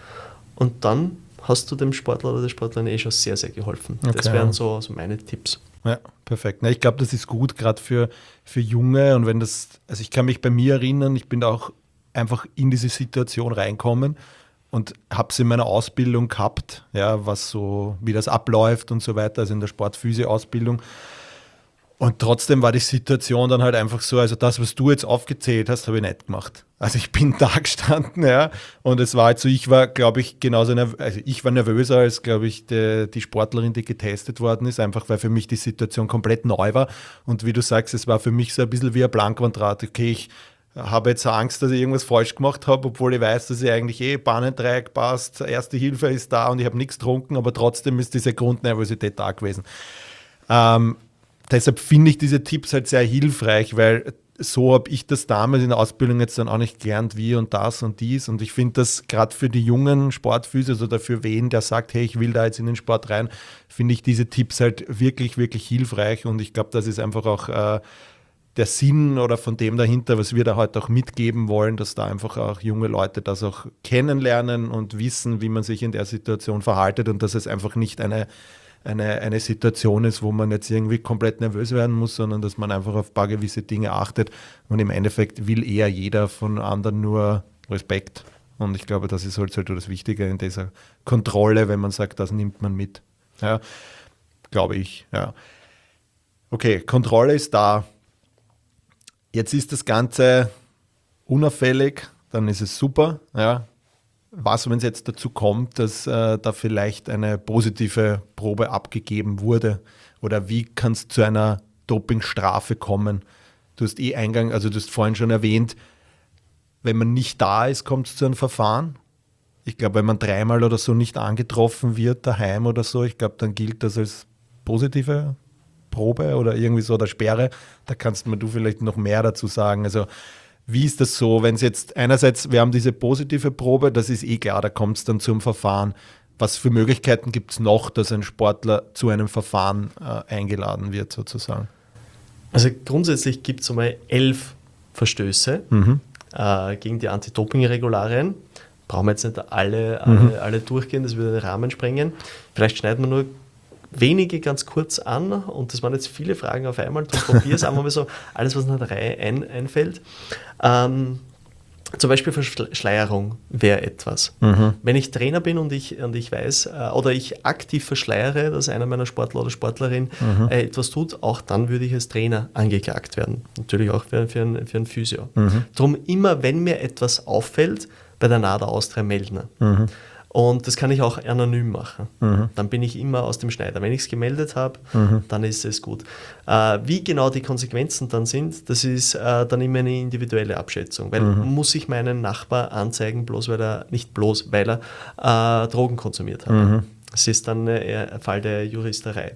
Und dann hast du dem Sportler oder der Sportlerin eh schon sehr, sehr geholfen. Okay. Das wären so, so meine Tipps. Ja, perfekt. Na, ich glaube, das ist gut, gerade für, für Junge. Und wenn das, also ich kann mich bei mir erinnern, ich bin da auch einfach in diese Situation reinkommen und habe es in meiner Ausbildung gehabt, ja, was so, wie das abläuft und so weiter, also in der Sportphysio-Ausbildung. Und trotzdem war die Situation dann halt einfach so, also das, was du jetzt aufgezählt hast, habe ich nicht gemacht. Also ich bin da gestanden, ja, und es war halt so, ich war, glaube ich, genauso nervös, also ich war nervöser als, glaube ich, die, die Sportlerin, die getestet worden ist, einfach weil für mich die Situation komplett neu war. Und wie du sagst, es war für mich so ein bisschen wie ein Blankwandrat. Okay, ich habe jetzt Angst, dass ich irgendwas falsch gemacht habe, obwohl ich weiß, dass ich eigentlich eh Bahnendreieck passt, Erste Hilfe ist da und ich habe nichts getrunken, aber trotzdem ist diese Grundnervosität da gewesen. Ähm, deshalb finde ich diese Tipps halt sehr hilfreich, weil so habe ich das damals in der Ausbildung jetzt dann auch nicht gelernt, wie und das und dies. Und ich finde das gerade für die jungen Sportphysios oder für wen, der sagt, hey, ich will da jetzt in den Sport rein, finde ich diese Tipps halt wirklich, wirklich hilfreich. Und ich glaube, das ist einfach auch äh, der Sinn oder von dem dahinter, was wir da heute auch mitgeben wollen, dass da einfach auch junge Leute das auch kennenlernen und wissen, wie man sich in der Situation verhaltet und dass es einfach nicht eine Eine, eine Situation ist, wo man jetzt irgendwie komplett nervös werden muss, sondern dass man einfach auf ein paar gewisse Dinge achtet. Und im Endeffekt will eher jeder von anderen nur Respekt. Und ich glaube, das ist halt so das Wichtige in dieser Kontrolle, wenn man sagt, das nimmt man mit. Ja, glaube ich, ja. Okay, Kontrolle ist da. Jetzt ist das Ganze unauffällig, dann ist es super, ja. Was, wenn es jetzt dazu kommt, dass äh, da vielleicht eine positive Probe abgegeben wurde? Oder wie kann es zu einer Dopingstrafe kommen? Du hast eh eingang, also du hast vorhin schon erwähnt, wenn man nicht da ist, kommt es zu einem Verfahren. Ich glaube, wenn man dreimal oder so nicht angetroffen wird, daheim oder so, ich glaube, dann gilt das als positive Probe oder irgendwie so, oder Sperre. Da kannst mir du vielleicht noch mehr dazu sagen. Also wie ist das so, wenn es jetzt einerseits, wir haben diese positive Probe, das ist eh klar, da kommt es dann zum Verfahren. Was für Möglichkeiten gibt es noch, dass ein Sportler zu einem Verfahren äh, eingeladen wird sozusagen? Also grundsätzlich gibt es einmal elf Verstöße mhm. äh, gegen die Anti-Doping-Regularien. Brauchen wir jetzt nicht alle, alle, mhm. alle durchgehen, das würde den Rahmen sprengen. Vielleicht schneiden wir nur wenige ganz kurz an und das waren jetzt viele Fragen auf einmal. Du probierst einfach mal so alles, was in der Reihe ein, einfällt. Ähm, zum Beispiel Verschleierung wäre etwas. Mhm. Wenn ich Trainer bin und ich, und ich weiß äh, oder ich aktiv verschleiere, dass einer meiner Sportler oder Sportlerin mhm. äh, etwas tut, auch dann würde ich als Trainer angeklagt werden. Natürlich auch für, für, ein, für ein Physio. Mhm. Darum immer, wenn mir etwas auffällt, bei der NADA Austria melden. Mhm. Und das kann ich auch anonym machen. Mhm. Dann bin ich immer aus dem Schneider. Wenn ich es gemeldet habe, mhm. dann ist es gut. Äh, wie genau die Konsequenzen dann sind, das ist äh, dann immer eine individuelle Abschätzung. Weil mhm. muss ich meinen Nachbar anzeigen, bloß weil er, nicht bloß, weil er äh, Drogen konsumiert hat. Mhm. Das ist dann äh, ein Fall der Juristerei.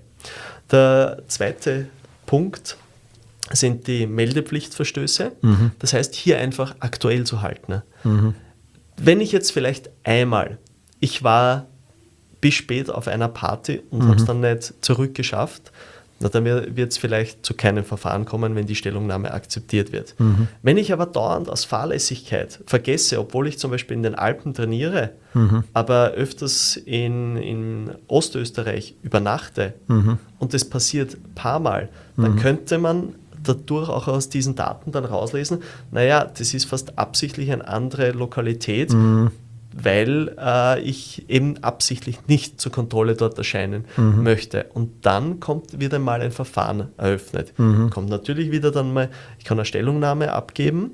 Der zweite Punkt sind die Meldepflichtverstöße. Mhm. Das heißt, hier einfach aktuell zu halten. Mhm. Wenn ich jetzt vielleicht einmal Ich war bis spät auf einer Party und mhm. habe es dann nicht zurückgeschafft, na, dann wird es vielleicht zu keinem Verfahren kommen, wenn die Stellungnahme akzeptiert wird. Mhm. Wenn ich aber dauernd aus Fahrlässigkeit vergesse, obwohl ich zum Beispiel in den Alpen trainiere, mhm. aber öfters in, in Ostösterreich übernachte mhm. und das passiert ein paar Mal, dann mhm. könnte man dadurch auch aus diesen Daten dann rauslesen, naja, das ist fast absichtlich eine andere Lokalität, mhm. weil äh, ich eben absichtlich nicht zur Kontrolle dort erscheinen mhm. möchte. Und dann kommt wieder mal ein Verfahren eröffnet. Mhm. Kommt natürlich wieder dann mal, ich kann eine Stellungnahme abgeben,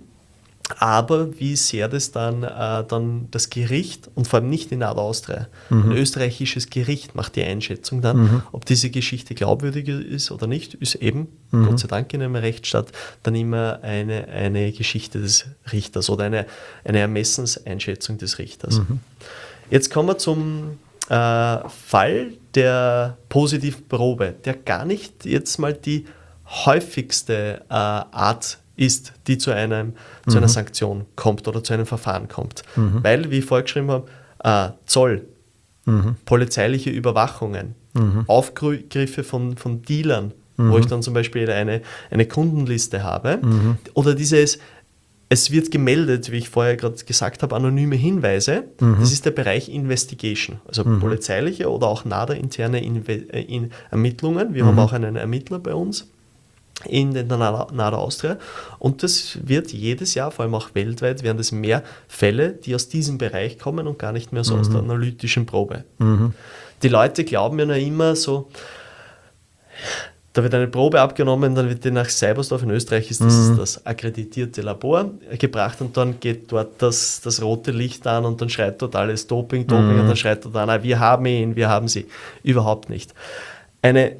aber wie sehr das dann, äh, dann das Gericht und vor allem nicht die NADA Austria, mhm. ein österreichisches Gericht macht die Einschätzung dann, mhm. ob diese Geschichte glaubwürdig ist oder nicht, ist eben, mhm. Gott sei Dank in einem Rechtsstaat, dann immer eine, eine Geschichte des Richters oder eine, eine Ermessenseinschätzung des Richters. Mhm. Jetzt kommen wir zum äh, Fall der positiven Probe, der gar nicht jetzt mal die häufigste äh, Art ist, die zu, einem, mhm. zu einer Sanktion kommt oder zu einem Verfahren kommt. Mhm. Weil, wie ich vorgeschrieben habe, äh, Zoll, mhm. polizeiliche Überwachungen, mhm. Aufgriffe von, von Dealern, mhm. wo ich dann zum Beispiel eine, eine Kundenliste habe, mhm. oder dieses, es wird gemeldet, wie ich vorher gerade gesagt habe, anonyme Hinweise, mhm. das ist der Bereich Investigation, also mhm. polizeiliche oder auch NADA-interne Inve- in Ermittlungen. Wir mhm. haben auch einen Ermittler bei uns in der NADA Austria und das wird jedes Jahr, vor allem auch weltweit, werden es mehr Fälle, die aus diesem Bereich kommen und gar nicht mehr so mhm. aus der analytischen Probe. Mhm. Die Leute glauben ja noch immer so, Da wird eine Probe abgenommen, dann wird die nach Seibersdorf in Österreich, ist das Mhm. das akkreditierte Labor, äh, gebracht und dann geht dort das, das rote Licht an und dann schreit dort alles Doping, Doping Mhm. und dann schreit dort an, ah, wir haben ihn, wir haben sie. Überhaupt nicht. Eine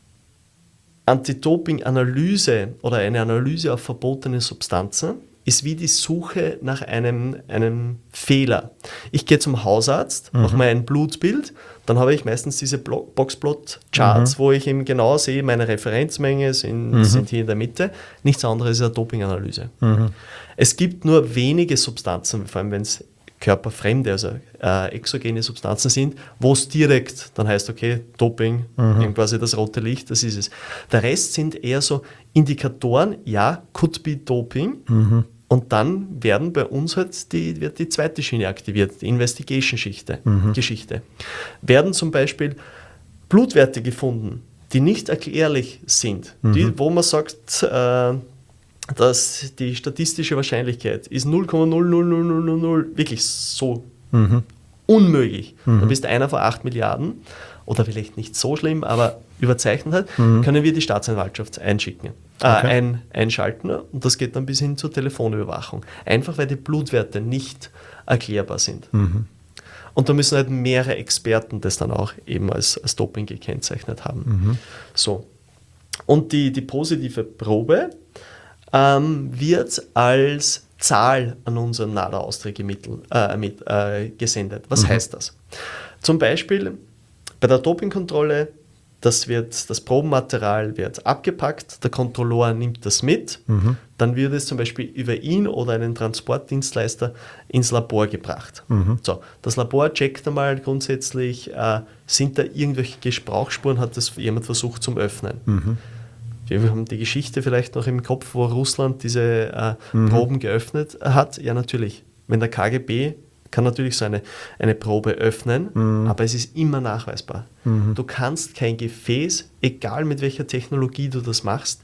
Anti-Doping-Analyse oder eine Analyse auf verbotene Substanzen ist wie die Suche nach einem, einem Fehler. Ich gehe zum Hausarzt, mache mir ein Blutbild, dann habe ich meistens diese Blo- Boxplot-Charts, wo ich eben genau sehe, meine Referenzmenge sind, sind hier in der Mitte. Nichts anderes ist eine Doping-Analyse. Es gibt nur wenige Substanzen, vor allem wenn es körperfremde, also äh, exogene Substanzen sind, wo es direkt dann heißt, okay, Doping, eben quasi das rote Licht, das ist es. Der Rest sind eher so Indikatoren, ja, could be Doping, und dann werden bei uns halt die, wird die zweite Schiene aktiviert, die Investigation-Geschichte. Geschichte. Werden zum Beispiel Blutwerte gefunden, die nicht erklärlich sind, die, wo man sagt, äh, dass die statistische Wahrscheinlichkeit ist null Komma null null null null null null wirklich so unmöglich. Du bist einer von acht Milliarden oder vielleicht nicht so schlimm, aber überzeichnet hat, können wir die Staatsanwaltschaft einschicken, äh, ein, einschalten und das geht dann bis hin zur Telefonüberwachung. Einfach weil die Blutwerte nicht erklärbar sind. Und da müssen halt mehrere Experten das dann auch eben als, als Doping gekennzeichnet haben. So. Und die, die positive Probe ähm, wird als Zahl an unseren NADA Austria gemittel, äh, mit, äh, gesendet. Was heißt das? Zum Beispiel bei der Dopingkontrolle, das, wird, das Probenmaterial wird abgepackt, der Kontrolleur nimmt das mit, dann wird es zum Beispiel über ihn oder einen Transportdienstleister ins Labor gebracht. So, das Labor checkt einmal grundsätzlich, äh, sind da irgendwelche Gebrauchsspuren, hat das jemand versucht zum Öffnen. Wir haben die Geschichte vielleicht noch im Kopf, wo Russland diese äh, Proben geöffnet hat. Ja, natürlich. Wenn der K G B kann natürlich so eine, eine Probe öffnen, aber es ist immer nachweisbar. Du kannst kein Gefäß, egal mit welcher Technologie du das machst,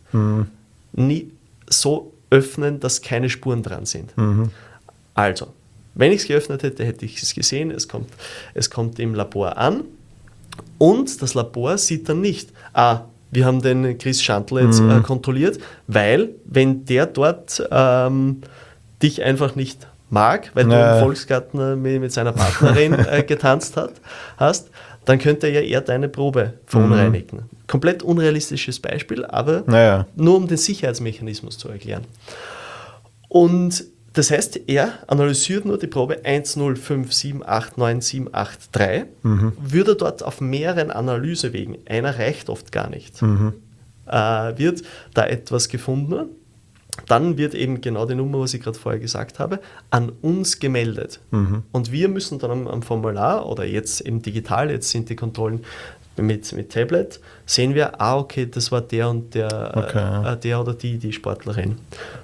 nie so öffnen, dass keine Spuren dran sind. Also, wenn ich es geöffnet hätte, hätte ich es gesehen. Es kommt, es kommt im Labor an und das Labor sieht dann nicht, ah, wir haben den Chris Schantl jetzt äh, kontrolliert, weil wenn der dort ähm, dich einfach nicht mag, weil Naja. du im Volksgarten mit, mit seiner Partnerin äh, getanzt hat, hast, dann könnte ja er deine Probe verunreinigen. Komplett unrealistisches Beispiel, aber Naja. nur um den Sicherheitsmechanismus zu erklären. Und das heißt, er analysiert nur die Probe eins null fünf sieben acht neun sieben acht drei, würde dort auf mehreren Analysewegen, einer reicht oft gar nicht, äh, wird da etwas gefunden, dann wird eben genau die Nummer, was ich gerade vorher gesagt habe, an uns gemeldet. Und wir müssen dann am, am Formular oder jetzt eben digital, jetzt sind die Kontrollen mit, mit Tablet, sehen wir, ah okay, das war der und der, Okay. äh, der oder die, die Sportlerin.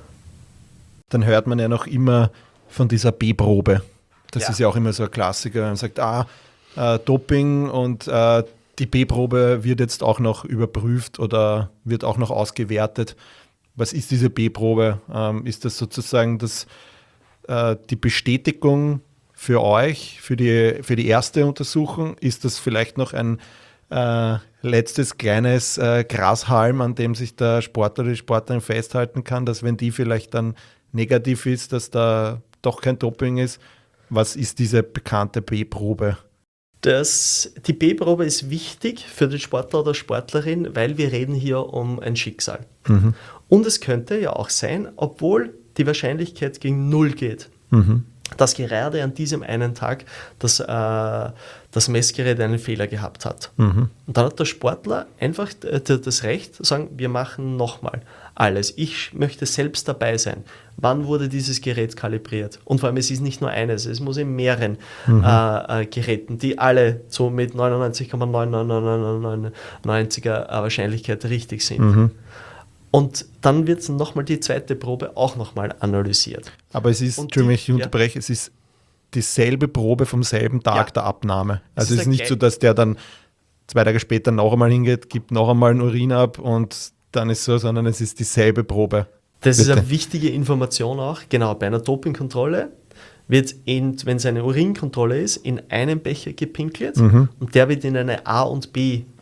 Dann hört man ja noch immer von dieser B-Probe. Das Ja. ist ja auch immer so ein Klassiker. Man sagt, ah, äh, Doping und äh, die B-Probe wird jetzt auch noch überprüft oder wird auch noch ausgewertet. Was ist diese B-Probe? Ähm, ist das sozusagen das, äh, die Bestätigung für euch, für die, für die erste Untersuchung? Ist das vielleicht noch ein äh, letztes kleines äh, Grashalm, an dem sich der Sportler oder die Sportlerin festhalten kann, dass wenn die vielleicht dann negativ ist, dass da doch kein Doping ist? Was ist diese bekannte B-Probe? Das, die B-Probe ist wichtig für den Sportler oder Sportlerin, weil wir reden hier um ein Schicksal. Und es könnte ja auch sein, obwohl die Wahrscheinlichkeit gegen Null geht, dass gerade an diesem einen Tag das, äh, das Messgerät einen Fehler gehabt hat. Und dann hat der Sportler einfach äh, das Recht zu sagen, wir machen nochmal alles. Ich möchte selbst dabei sein. Wann wurde dieses Gerät kalibriert? Und vor allem, es ist nicht nur eines, es muss in mehreren äh, äh, Geräten, die alle so mit neunundneunzig Komma neun neun neun neun neun neunziger Wahrscheinlichkeit richtig sind. Und dann wird nochmal die zweite Probe auch nochmal analysiert. Aber es ist, Und Entschuldigung, ich die- ja. unterbreche, es ist dieselbe Probe vom selben Tag Ja. der Abnahme. Es Also ist es ist ein nicht Gel- so, dass der dann zwei Tage später noch einmal hingeht, gibt noch einmal einen Urin ab und dann ist so, sondern es ist dieselbe Probe. Das ist Bitte. eine wichtige Information auch. Genau, bei einer Dopingkontrolle wird, in, wenn es eine Urinkontrolle ist, in einen Becher gepinkelt und der wird in eine A- und B-Probe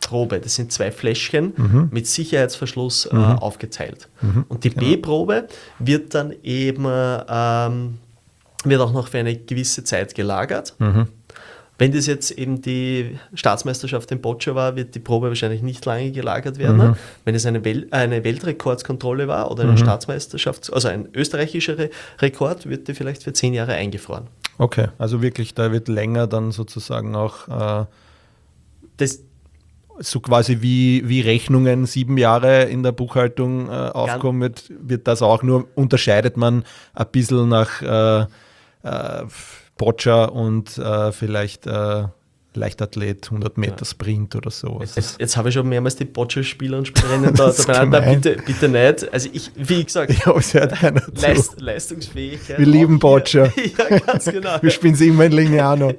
A-Probe, das sind zwei Fläschchen mhm. mit Sicherheitsverschluss mhm. äh, aufgeteilt. Mhm. Und die B-Probe wird dann eben ähm, wird auch noch für eine gewisse Zeit gelagert. Mhm. Wenn das jetzt eben die Staatsmeisterschaft in Boccia war, wird die Probe wahrscheinlich nicht lange gelagert werden. Mhm. Wenn es eine, Wel- eine Weltrekordskontrolle war oder eine mhm. Staatsmeisterschaft, also ein österreichischer Re- Rekord, wird die vielleicht für zehn Jahre eingefroren. Okay, also wirklich, da wird länger dann sozusagen auch äh, das, so quasi wie, wie Rechnungen sieben Jahre in der Buchhaltung äh, aufkommen, wird, wird das auch, nur unterscheidet man ein bisschen nach äh, äh, Boccia und äh, vielleicht äh, Leichtathlet, hundert Meter Sprint oder so. Jetzt, jetzt habe ich schon mehrmals die Boccia-Spieler und Spielerinnen da, da, da bitte, bitte nicht. Also ich, wie gesagt, ja, es hört keiner zu. Leist, Leistungsfähigkeit. Wir lieben Boccia. Ja, ganz genau. Wir spielen sie immer in Lignano.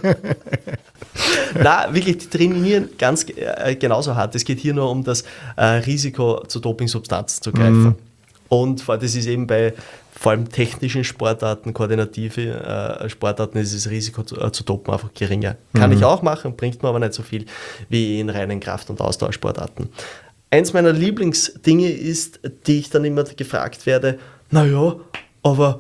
Nein, wirklich, die trainieren ganz äh, genauso hart. Es geht hier nur um das äh, Risiko, zu Dopingsubstanzen zu greifen. Mhm. Und das ist eben bei vor allem technischen Sportarten, koordinative äh, Sportarten, ist das Risiko zu, äh, zu dopen einfach geringer. Kann mhm. ich auch machen, bringt mir aber nicht so viel wie in reinen Kraft- und Ausdauersportarten. Eins meiner Lieblingsdinge ist, die ich dann immer gefragt werde, naja, aber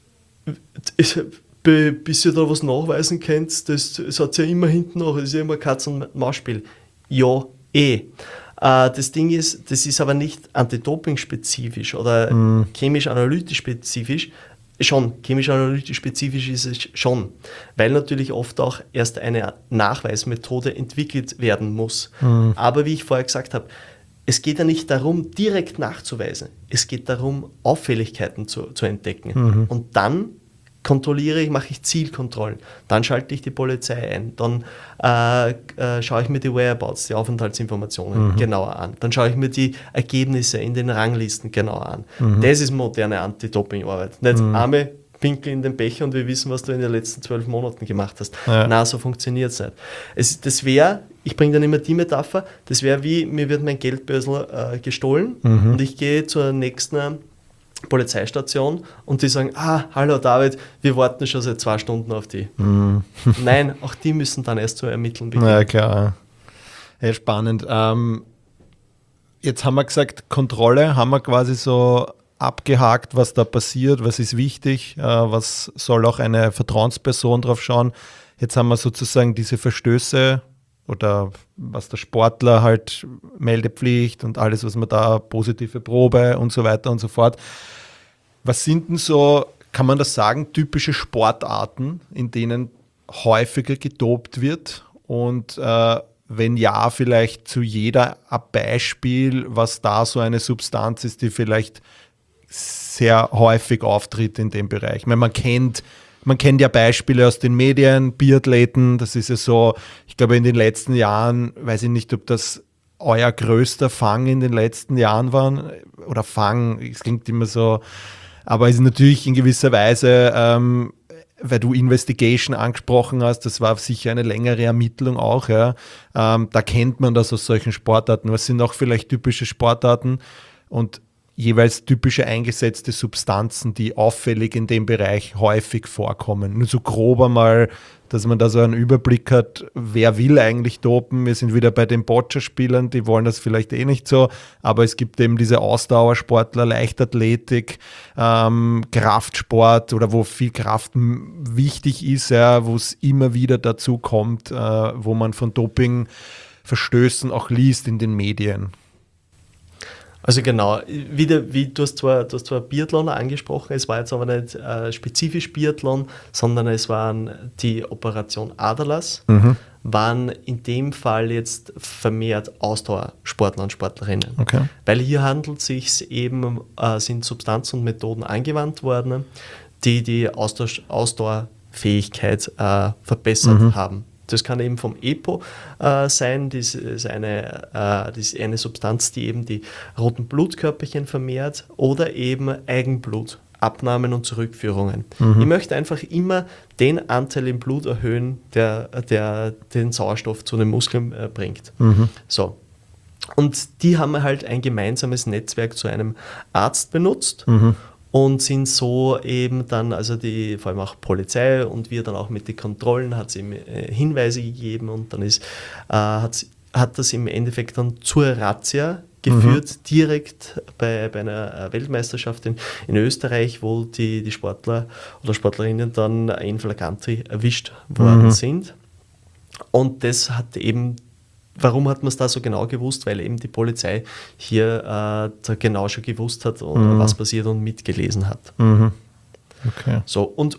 ist, bis ihr da was nachweisen könnt, das, das hat ja immer hinten noch, das ist ja immer Katz- und Maus-Spiel. Ja, eh. Das Ding ist, das ist aber nicht Anti-Doping-spezifisch oder mm. chemisch-analytisch-spezifisch. Schon, chemisch-analytisch-spezifisch ist es schon, weil natürlich oft auch erst eine Nachweismethode entwickelt werden muss. Mm. Aber wie ich vorher gesagt habe, es geht ja nicht darum, direkt nachzuweisen. Es geht darum, Auffälligkeiten zu, zu entdecken. Mm-hmm. Und dann kontrolliere ich, mache ich Zielkontrollen, dann schalte ich die Polizei ein, dann äh, äh, schaue ich mir die Whereabouts, die Aufenthaltsinformationen mhm. genauer an, dann schaue ich mir die Ergebnisse in den Ranglisten genauer an. Mhm. Das ist moderne Anti-Doping-Arbeit. Nicht mhm. arme Pinkel in den Becher und wir wissen, was du in den letzten zwölf Monaten gemacht hast. Ja. Nein, so funktioniert es nicht. Es, das wäre, ich bringe dann immer die Metapher, das wäre wie, mir wird mein Geldbörsel äh, gestohlen mhm. und ich gehe zur nächsten Polizeistation und die sagen, ah, hallo David, wir warten schon seit zwei Stunden auf die. Mm. Nein, auch die müssen dann erst zu ermitteln beginnen. Ja, klar. Ja, spannend. Ähm, jetzt haben wir gesagt, Kontrolle, haben wir quasi so abgehakt, was da passiert, was ist wichtig, äh, was soll auch eine Vertrauensperson drauf schauen. Jetzt haben wir sozusagen diese Verstöße oder was der Sportler halt, Meldepflicht und alles, was man da, positive Probe und so weiter und so fort. Was sind denn so, kann man das sagen, typische Sportarten, in denen häufiger gedopt wird? Und äh, wenn ja, vielleicht zu jeder ein Beispiel, was da so eine Substanz ist, die vielleicht sehr häufig auftritt in dem Bereich. Ich meine, man kennt Man kennt ja Beispiele aus den Medien, Biathleten, das ist ja so, ich glaube in den letzten Jahren, weiß ich nicht, ob das euer größter Fang in den letzten Jahren war, oder Fang, es klingt immer so, aber es ist natürlich in gewisser Weise, ähm, weil du Investigation angesprochen hast, das war sicher eine längere Ermittlung auch, ja. Ähm, da kennt man das aus solchen Sportarten. Was sind auch vielleicht typische Sportarten und jeweils typische eingesetzte Substanzen, die auffällig in dem Bereich häufig vorkommen. Nur so grob einmal, dass man da so einen Überblick hat, wer will eigentlich dopen. Wir sind wieder bei den Boccia-Spielern, die wollen das vielleicht eh nicht so, aber es gibt eben diese Ausdauersportler, Leichtathletik, ähm, Kraftsport oder wo viel Kraft wichtig ist, ja, wo es immer wieder dazu kommt, äh, wo man von Dopingverstößen auch liest in den Medien. Also genau, wieder, wie du hast zwar, du hast zwar Biathlon angesprochen, es war jetzt aber nicht äh, spezifisch Biathlon, sondern es waren die Operation Aderlass, mhm. waren in dem Fall jetzt vermehrt Ausdauersportler und Sportlerinnen. Okay. Weil hier handelt es sich eben, äh, sind Substanzen und Methoden angewandt worden, die die Ausdauer, Ausdauerfähigkeit äh, verbessert mhm. haben. Das kann eben vom E P O äh, sein, das ist, eine, äh, das ist eine Substanz, die eben die roten Blutkörperchen vermehrt, oder eben Eigenblut, Abnahmen und Zurückführungen. Mhm. Ich möchte einfach immer den Anteil im Blut erhöhen, der, der den Sauerstoff zu den Muskeln äh, bringt. Mhm. So. Und die haben halt ein gemeinsames Netzwerk zu einem Arzt benutzt. Mhm. Und sind so eben dann, also die, vor allem auch Polizei und wir dann auch mit den Kontrollen, hat es ihm äh, Hinweise gegeben und dann ist, äh, hat hat das im Endeffekt dann zur Razzia geführt, mhm. direkt bei, bei einer Weltmeisterschaft in, in Österreich, wo die, die Sportler oder Sportlerinnen dann in Flagranti erwischt worden mhm. sind. Und das hat eben, warum hat man es da so genau gewusst? Weil eben die Polizei hier äh, da genau schon gewusst hat, mhm. was passiert und mitgelesen hat. Mhm. Okay. So, und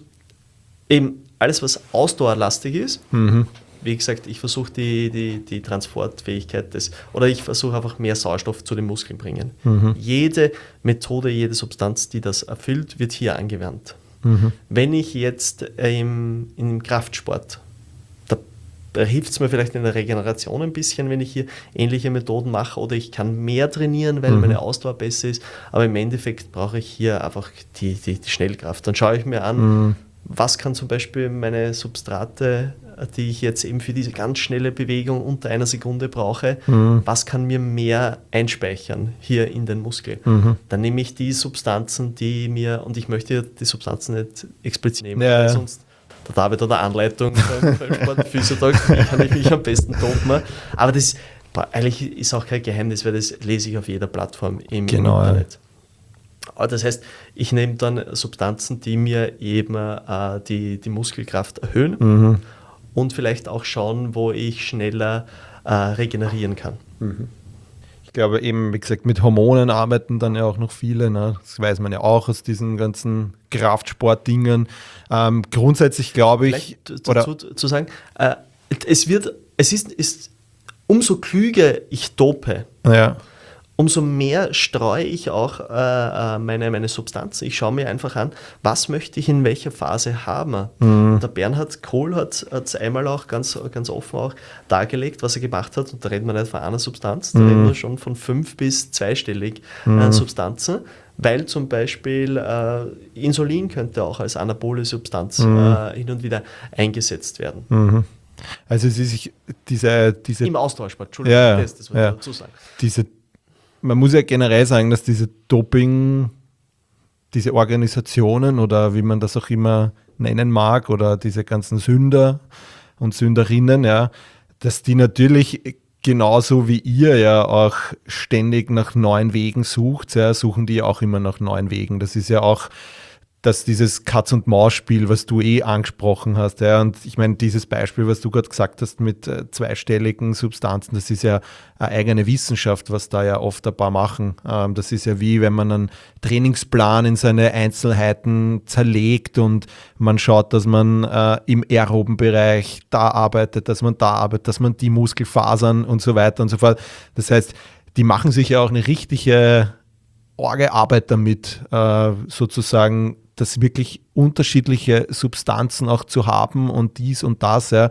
eben alles, was ausdauerlastig ist, mhm. wie gesagt, ich versuche die, die, die Transportfähigkeit des, oder ich versuche einfach mehr Sauerstoff zu den Muskeln bringen. Mhm. Jede Methode, jede Substanz, die das erfüllt, wird hier angewandt. Mhm. Wenn ich jetzt im, im Kraftsport, da, da hilft es mir vielleicht in der Regeneration ein bisschen, wenn ich hier ähnliche Methoden mache, oder ich kann mehr trainieren, weil mhm. meine Ausdauer besser ist, aber im Endeffekt brauche ich hier einfach die, die, die Schnellkraft. Dann schaue ich mir an, mhm. was kann zum Beispiel meine Substrate, die ich jetzt eben für diese ganz schnelle Bewegung unter einer Sekunde brauche, mhm. was kann mir mehr einspeichern hier in den Muskel? Mhm. Dann nehme ich die Substanzen, die mir, und ich möchte die Substanzen nicht explizit nehmen, ja, weil ja. sonst der David oder Anleitung beim, beim Sportphysiotag, wie kann ich mich am besten dopen. Aber das boah, eigentlich ist auch kein Geheimnis, weil das lese ich auf jeder Plattform im genau, Internet. Ja. Aber das heißt, ich nehme dann Substanzen, die mir eben äh, die, die Muskelkraft erhöhen mhm. und vielleicht auch schauen, wo ich schneller äh, regenerieren kann. Mhm. Ich glaube eben, wie gesagt, mit Hormonen arbeiten dann ja auch noch viele. Ne? Das weiß man ja auch aus diesen ganzen Kraftsportdingen. Ähm, grundsätzlich glaube ich... Vielleicht dazu zu sagen, äh, es wird, es ist, ist, umso klüger ich dope, ja. umso mehr streue ich auch äh, meine, meine Substanzen. Ich schaue mir einfach an, was möchte ich in welcher Phase haben. Mhm. Der Bernhard Kohl hat es einmal auch ganz, ganz offen auch dargelegt, was er gemacht hat. Und da reden wir nicht von einer Substanz, da mhm. reden wir schon von fünf bis zweistellig mhm. äh, Substanzen, weil zum Beispiel äh, Insulin könnte auch als anabole Substanz mhm. äh, hin und wieder eingesetzt werden. Mhm. Also es ist diese... diese Im Austauschsport, Entschuldigung, ja, das, das wollte ja. ich dazu sagen. Diese Man muss ja generell sagen, dass diese Doping, diese Organisationen oder wie man das auch immer nennen mag, oder diese ganzen Sünder und Sünderinnen, ja, dass die natürlich genauso wie ihr ja auch ständig nach neuen Wegen sucht, ja, suchen die auch immer nach neuen Wegen. Das ist ja auch dass dieses Katz-und-Maus-Spiel, was du eh angesprochen hast, ja, und ich meine, dieses Beispiel, was du gerade gesagt hast mit äh, zweistelligen Substanzen, das ist ja eine eigene Wissenschaft, was da ja oft ein paar machen. Ähm, das ist ja wie, wenn man einen Trainingsplan in seine Einzelheiten zerlegt und man schaut, dass man äh, im aeroben Bereich da arbeitet, dass man da arbeitet, dass man die Muskelfasern und so weiter und so fort. Das heißt, die machen sich ja auch eine richtige arge Arbeit damit, äh, sozusagen das wirklich unterschiedliche Substanzen auch zu haben und dies und das. Ja.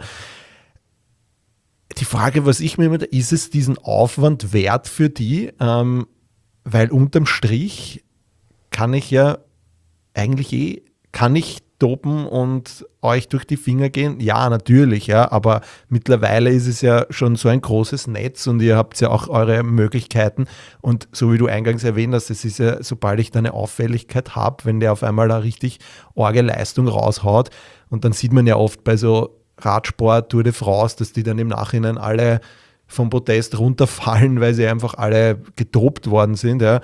Die Frage, was ich mir immer, ist es diesen Aufwand wert für die? Ähm, weil unterm Strich kann ich ja eigentlich eh, kann ich dopen und euch durch die Finger gehen? Ja, natürlich, ja, aber mittlerweile ist es ja schon so ein großes Netz und ihr habt ja auch eure Möglichkeiten und so wie du eingangs erwähnt hast, es ist ja, sobald ich da eine Auffälligkeit habe, wenn der auf einmal eine richtig arge Leistung raushaut und dann sieht man ja oft bei so Radsport, Tour de France, dass die dann im Nachhinein alle vom Podest runterfallen, weil sie einfach alle gedopt worden sind, ja.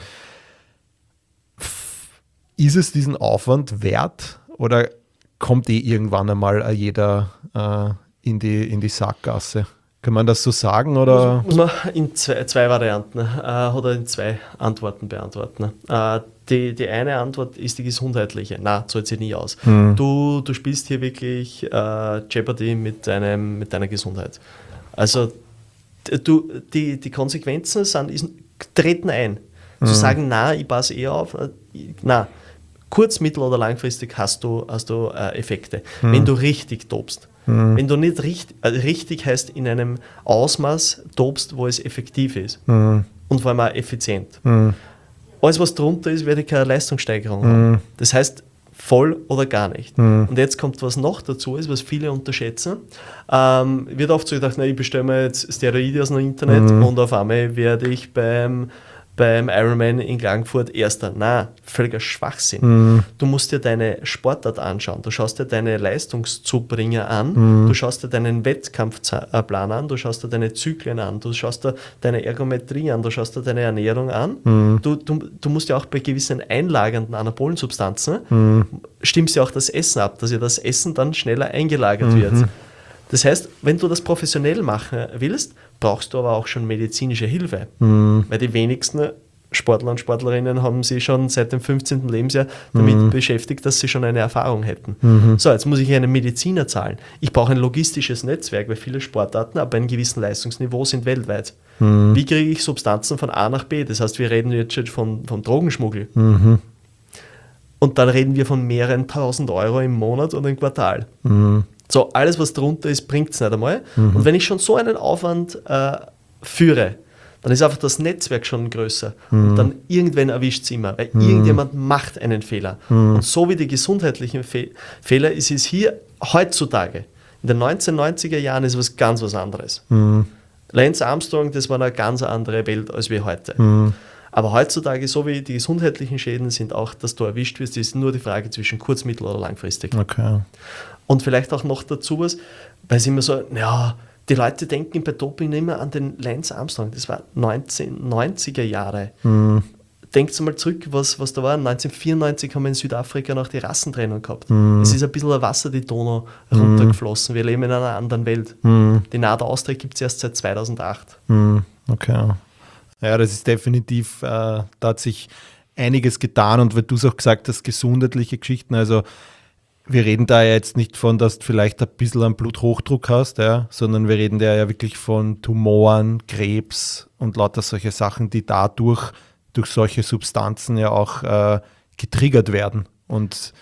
Ist es diesen Aufwand wert? Oder kommt eh irgendwann einmal jeder äh, in, die, in die Sackgasse? Kann man das so sagen? Oder? Muss man in zwei, zwei Varianten äh, oder in zwei Antworten beantworten. Äh, die, die eine Antwort ist die gesundheitliche. Na, zahlt sich nie aus. Hm. Du, du spielst hier wirklich äh, Jeopardy mit, deinem, mit deiner Gesundheit. Also du, die, die Konsequenzen sind, ist, treten ein. Hm. Zu sagen, na, ich passe eh auf, äh, na. Kurz-, mittel- oder langfristig hast du, hast du äh, Effekte, hm. wenn du richtig dopst. Hm. Wenn du nicht richtig, also richtig heißt in einem Ausmaß dopst, wo es effektiv ist hm. und vor allem auch effizient. Hm. Alles, was drunter ist, werde ich keine Leistungssteigerung hm. haben. Das heißt, voll oder gar nicht. Hm. Und jetzt kommt was noch dazu, ist, was viele unterschätzen. Ähm, wird oft so gedacht, na, ich bestelle mir jetzt Steroide aus dem Internet hm. und auf einmal werde ich beim beim Ironman in Klagenfurt Erster. Nein, völliger Schwachsinn. Mhm. Du musst dir deine Sportart anschauen, du schaust dir deine Leistungszubringer an, Mhm. du schaust dir deinen Wettkampfplan an, du schaust dir deine Zyklen an, du schaust dir deine Ergometrie an, du schaust dir deine Ernährung an. Mhm. Du, du, du musst ja auch bei gewissen einlagernden Anabolensubstanzen, Mhm. stimmst ja auch das Essen ab, dass ja das Essen dann schneller eingelagert Mhm. wird. Das heißt, wenn du das professionell machen willst, brauchst du aber auch schon medizinische Hilfe. Mhm. Weil die wenigsten Sportler und Sportlerinnen haben sich schon seit dem fünfzehnten Lebensjahr damit Mhm. beschäftigt, dass sie schon eine Erfahrung hätten. Mhm. So, jetzt muss ich einen Mediziner zahlen. Ich brauche ein logistisches Netzwerk, weil viele Sportarten ab einem gewissen Leistungsniveau sind weltweit. Mhm. Wie kriege ich Substanzen von A nach B? Das heißt, wir reden jetzt schon von, vom Drogenschmuggel. Mhm. Und dann reden wir von mehreren tausend Euro im Monat und im Quartal. Mhm. So, alles, was drunter ist, bringt es nicht einmal. Und wenn ich schon so einen Aufwand äh, führe, dann ist einfach das Netzwerk schon größer. Und dann irgendwann erwischt es immer, weil irgendjemand macht einen Fehler. Und so wie die gesundheitlichen Fe- Fehler ist es hier heutzutage. In den neunzehnhundertneunziger Jahren ist was ganz was anderes. Mhm. Lance Armstrong, das war eine ganz andere Welt als wir heute. Mhm. Aber heutzutage, so wie die gesundheitlichen Schäden sind, auch, dass du erwischt wirst, ist nur die Frage zwischen kurz-, mittel- oder langfristig. Okay. Und vielleicht auch noch dazu was, weil es immer so, ja, die Leute denken bei Doping nicht mehr an den Lance Armstrong, das war neunzehnhundertneunziger Jahre. Mhm. Denkt mal zurück, was, was da war. neunzehnhundertvierundneunzig haben wir in Südafrika noch die Rassentrennung gehabt. Mhm. Es ist ein bisschen Wasser die Donau runtergeflossen. Wir leben in einer anderen Welt. Mhm. Die NADA Austria gibt es erst seit zweitausendacht. Mhm. Okay. Ja, das ist definitiv, äh, da hat sich einiges getan und weil du es auch gesagt hast, gesundheitliche Geschichten, also wir reden da ja jetzt nicht von, dass du vielleicht ein bisschen einen Bluthochdruck hast, ja, sondern wir reden da ja wirklich von Tumoren, Krebs und lauter solche Sachen, die dadurch, durch solche Substanzen ja auch äh, getriggert werden. Und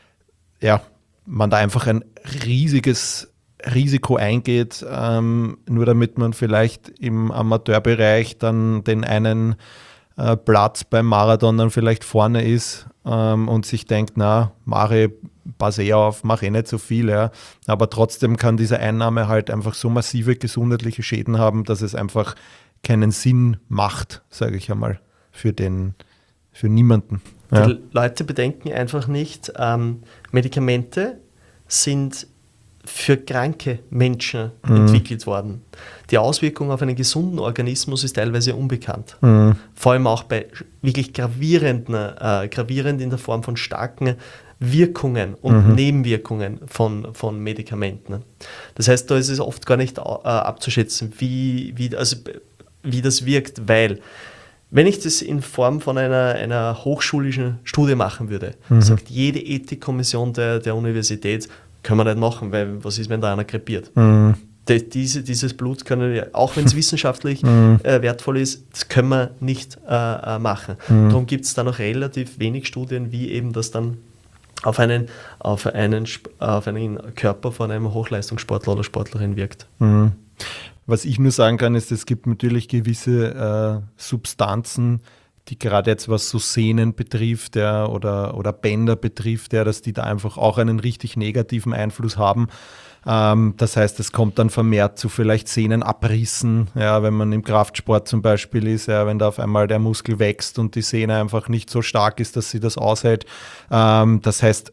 ja, man da einfach ein riesiges Risiko eingeht, ähm, nur damit man vielleicht im Amateurbereich dann den einen äh, Platz beim Marathon dann vielleicht vorne ist ähm, und sich denkt, na, mache pass eh auf, mache eh nicht so viel. Ja. Aber trotzdem kann diese Einnahme halt einfach so massive gesundheitliche Schäden haben, dass es einfach keinen Sinn macht, sage ich einmal, für den, für niemanden. Ja. Die Leute bedenken einfach nicht, ähm, Medikamente sind für kranke Menschen Mhm. entwickelt worden. Die Auswirkung auf einen gesunden Organismus ist teilweise unbekannt. Mhm. Vor allem auch bei wirklich gravierenden, äh, gravierend in der Form von starken Wirkungen und Mhm. Nebenwirkungen von, von Medikamenten. Das heißt, da ist es oft gar nicht äh, abzuschätzen, wie, wie, also, wie das wirkt, weil wenn ich das in Form von einer, einer hochschulischen Studie machen würde, Mhm. sagt jede Ethikkommission der, der Universität, können wir nicht machen, weil was ist, wenn da einer krepiert? Mhm. Die, diese, dieses Blut können wir, auch wenn es wissenschaftlich Mhm. äh, wertvoll ist, das können wir nicht äh, äh, machen. Mhm. Darum gibt es da noch relativ wenig Studien, wie eben das dann auf einen, auf einen, Sp- auf einen Körper von einem Hochleistungssportler oder Sportlerin wirkt. Mhm. Was ich nur sagen kann, ist, es gibt natürlich gewisse äh, Substanzen, die gerade jetzt was so Sehnen betrifft, ja, oder, oder Bänder betrifft, ja, dass die da einfach auch einen richtig negativen Einfluss haben. Ähm, das heißt, es kommt dann vermehrt zu vielleicht Sehnenabrissen, ja, wenn man im Kraftsport zum Beispiel ist, ja, wenn da auf einmal der Muskel wächst und die Sehne einfach nicht so stark ist, dass sie das aushält. Ähm, das heißt,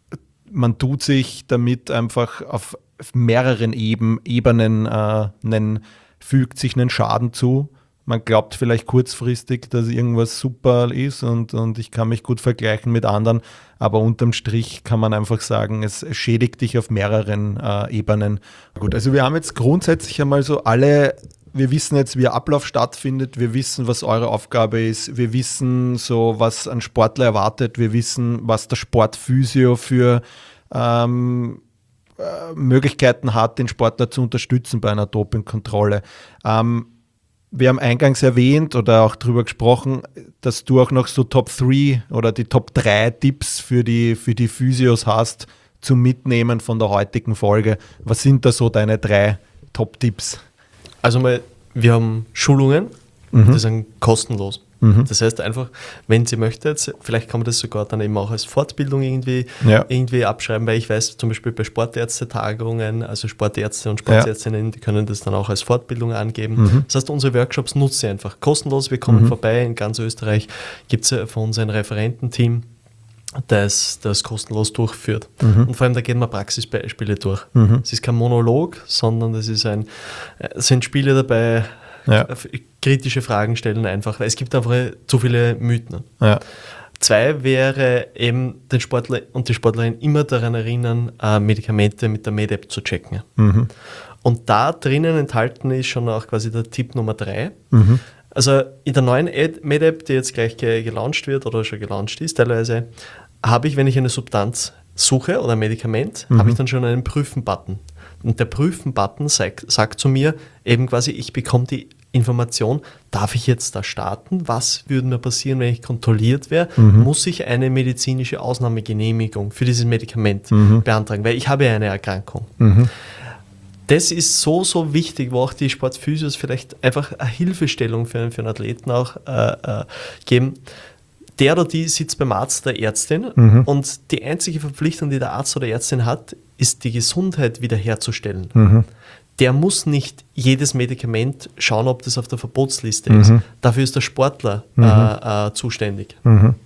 man tut sich damit einfach auf mehreren Eben, Ebenen äh, einen, fügt sich einen Schaden zu. Man glaubt vielleicht kurzfristig, dass irgendwas super ist und, und ich kann mich gut vergleichen mit anderen, aber unterm Strich kann man einfach sagen, es schädigt dich auf mehreren äh, Ebenen. Gut, also wir haben jetzt grundsätzlich einmal so alle, wir wissen jetzt, wie der Ablauf stattfindet, wir wissen, was eure Aufgabe ist, wir wissen so, was ein Sportler erwartet, wir wissen, was der Sportphysio für ähm, äh, Möglichkeiten hat, den Sportler zu unterstützen bei einer Dopingkontrolle. Ähm, Wir haben eingangs erwähnt oder auch darüber gesprochen, dass du auch noch so Top drei oder die Top drei Tipps für die, für die Physios hast zum Mitnehmen von der heutigen Folge. Was sind da so deine drei Top-Tipps? Also mal, wir haben Schulungen, Mhm. die sind kostenlos. Mhm. Das heißt einfach, wenn sie möchte, vielleicht kann man das sogar dann eben auch als Fortbildung irgendwie, Ja. irgendwie abschreiben, weil ich weiß zum Beispiel bei Sportärztetagungen, also Sportärzte und Sportärztinnen, die können das dann auch als Fortbildung angeben. Mhm. Das heißt, unsere Workshops nutzen sie einfach kostenlos. Wir kommen Mhm. vorbei. In ganz Österreich gibt es von uns ein Referententeam, das das kostenlos durchführt. Mhm. Und vor allem, da gehen wir Praxisbeispiele durch. Mhm. Es ist kein Monolog, sondern das ist ein, es sind Spiele dabei, Ja. kritische Fragen stellen einfach, weil es gibt einfach zu viele Mythen. Ja. Zwei wäre eben den Sportler und die Sportlerin immer daran erinnern, äh, Medikamente mit der Med-App zu checken. Mhm. Und da drinnen enthalten ist schon auch quasi der Tipp Nummer drei. Mhm. Also in der neuen Med-App, die jetzt gleich ge- gelauncht wird oder schon gelauncht ist teilweise, habe ich, wenn ich eine Substanz suche oder ein Medikament, Mhm. habe ich dann schon einen Prüfen-Button. Und der Prüfen-Button sagt, sagt zu mir eben quasi, ich bekomme die Information, darf ich jetzt da starten? Was würde mir passieren, wenn ich kontrolliert wäre? Mhm. Muss ich eine medizinische Ausnahmegenehmigung für dieses Medikament Mhm. beantragen? Weil ich habe ja eine Erkrankung. Mhm. Das ist so, so wichtig, wo auch die Sportphysios vielleicht einfach eine Hilfestellung für, für einen Athleten auch äh, äh, geben. Der oder die sitzt beim Arzt, der Ärztin, Mhm. und die einzige Verpflichtung, die der Arzt oder Ärztin hat, ist die Gesundheit wiederherzustellen. Mhm. Der muss nicht jedes Medikament schauen, ob das auf der Verbotsliste ist. Mhm. Dafür ist der Sportler Mhm. äh, äh, zuständig. Mhm.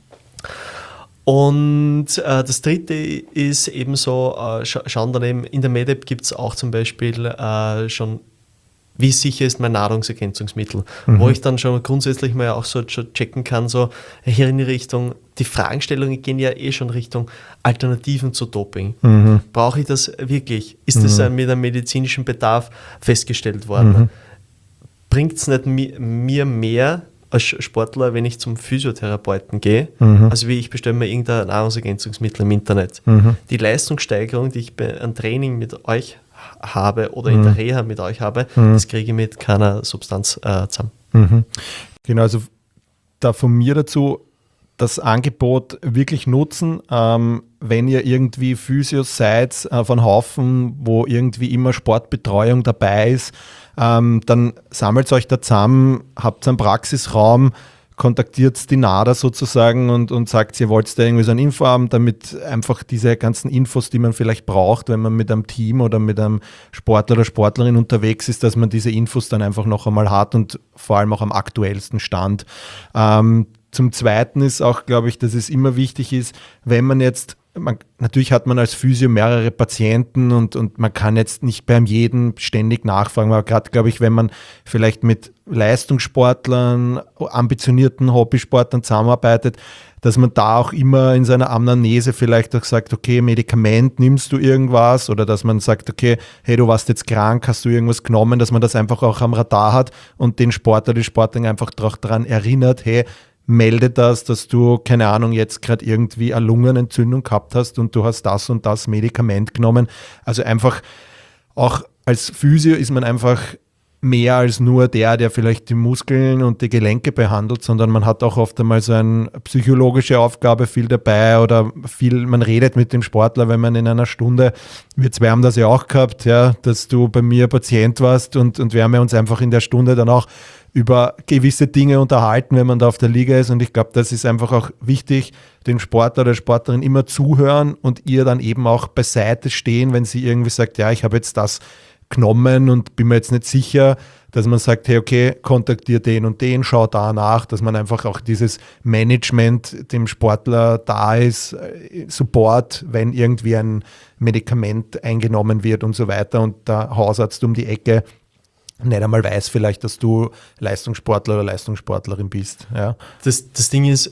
Und äh, das dritte ist ebenso, äh, scha schauen dann eben, in der Med-App gibt es auch zum Beispiel äh, schon, wie sicher ist mein Nahrungsergänzungsmittel, Mhm. wo ich dann schon grundsätzlich mal auch so schon checken kann, so hier in die Richtung, die Fragestellungen gehen ja eh schon Richtung Alternativen zu Doping. Mhm. Brauche ich das wirklich? Ist das äh, mit einem medizinischen Bedarf festgestellt worden? Mhm. Bringt es nicht mi mir mehr als Sportler, wenn ich zum Physiotherapeuten gehe, Mhm. also wie ich bestelle mir irgendein Nahrungsergänzungsmittel im Internet. Mhm. Die Leistungssteigerung, die ich bei einem Training mit euch habe oder in Mhm. der Reha mit euch habe, Mhm. das kriege ich mit keiner Substanz äh, zusammen. Mhm. Genau, also da von mir dazu, das Angebot wirklich nutzen, ähm, wenn ihr irgendwie Physios seid, äh, von Haufen, wo irgendwie immer Sportbetreuung dabei ist, ähm, dann sammelt euch da zusammen, habt einen Praxisraum, kontaktiert die NADA sozusagen und, und sagt, ihr wollt da irgendwie so eine Info haben, damit einfach diese ganzen Infos, die man vielleicht braucht, wenn man mit einem Team oder mit einem Sportler oder Sportlerin unterwegs ist, dass man diese Infos dann einfach noch einmal hat und vor allem auch am aktuellsten Stand. Ähm, zum Zweiten ist auch, glaube ich, dass es immer wichtig ist, wenn man jetzt, man, natürlich hat man als Physio mehrere Patienten und, und man kann jetzt nicht beim jedem ständig nachfragen, aber gerade, glaube ich, wenn man vielleicht mit Leistungssportlern, ambitionierten Hobbysportlern zusammenarbeitet, dass man da auch immer in seiner Anamnese vielleicht auch sagt, okay, Medikament, nimmst du irgendwas? Oder dass man sagt, okay, hey, du warst jetzt krank, hast du irgendwas genommen, dass man das einfach auch am Radar hat und den Sportler, die Sportlerin einfach daran erinnert, hey, melde das, dass du, keine Ahnung, jetzt gerade irgendwie eine Lungenentzündung gehabt hast und du hast das und das Medikament genommen. Also einfach, auch als Physio ist man einfach mehr als nur der, der vielleicht die Muskeln und die Gelenke behandelt, sondern man hat auch oft einmal so eine psychologische Aufgabe viel dabei oder viel, man redet mit dem Sportler, wenn man in einer Stunde, wir zwei haben das ja auch gehabt, ja, dass du bei mir Patient warst und, und wir haben ja uns einfach in der Stunde dann auch über gewisse Dinge unterhalten, wenn man da auf der Liga ist, und ich glaube, das ist einfach auch wichtig, den Sportler oder Sportlerin immer zuhören und ihr dann eben auch beiseite stehen, wenn sie irgendwie sagt, ja, ich habe jetzt das genommen und bin mir jetzt nicht sicher, dass man sagt, hey, okay, kontaktiert den und den, schau da nach, dass man einfach auch dieses Management dem Sportler da ist, Support, wenn irgendwie ein Medikament eingenommen wird und so weiter und der Hausarzt um die Ecke nicht einmal weiß vielleicht, dass du Leistungssportler oder Leistungssportlerin bist. Ja. Das, das Ding ist,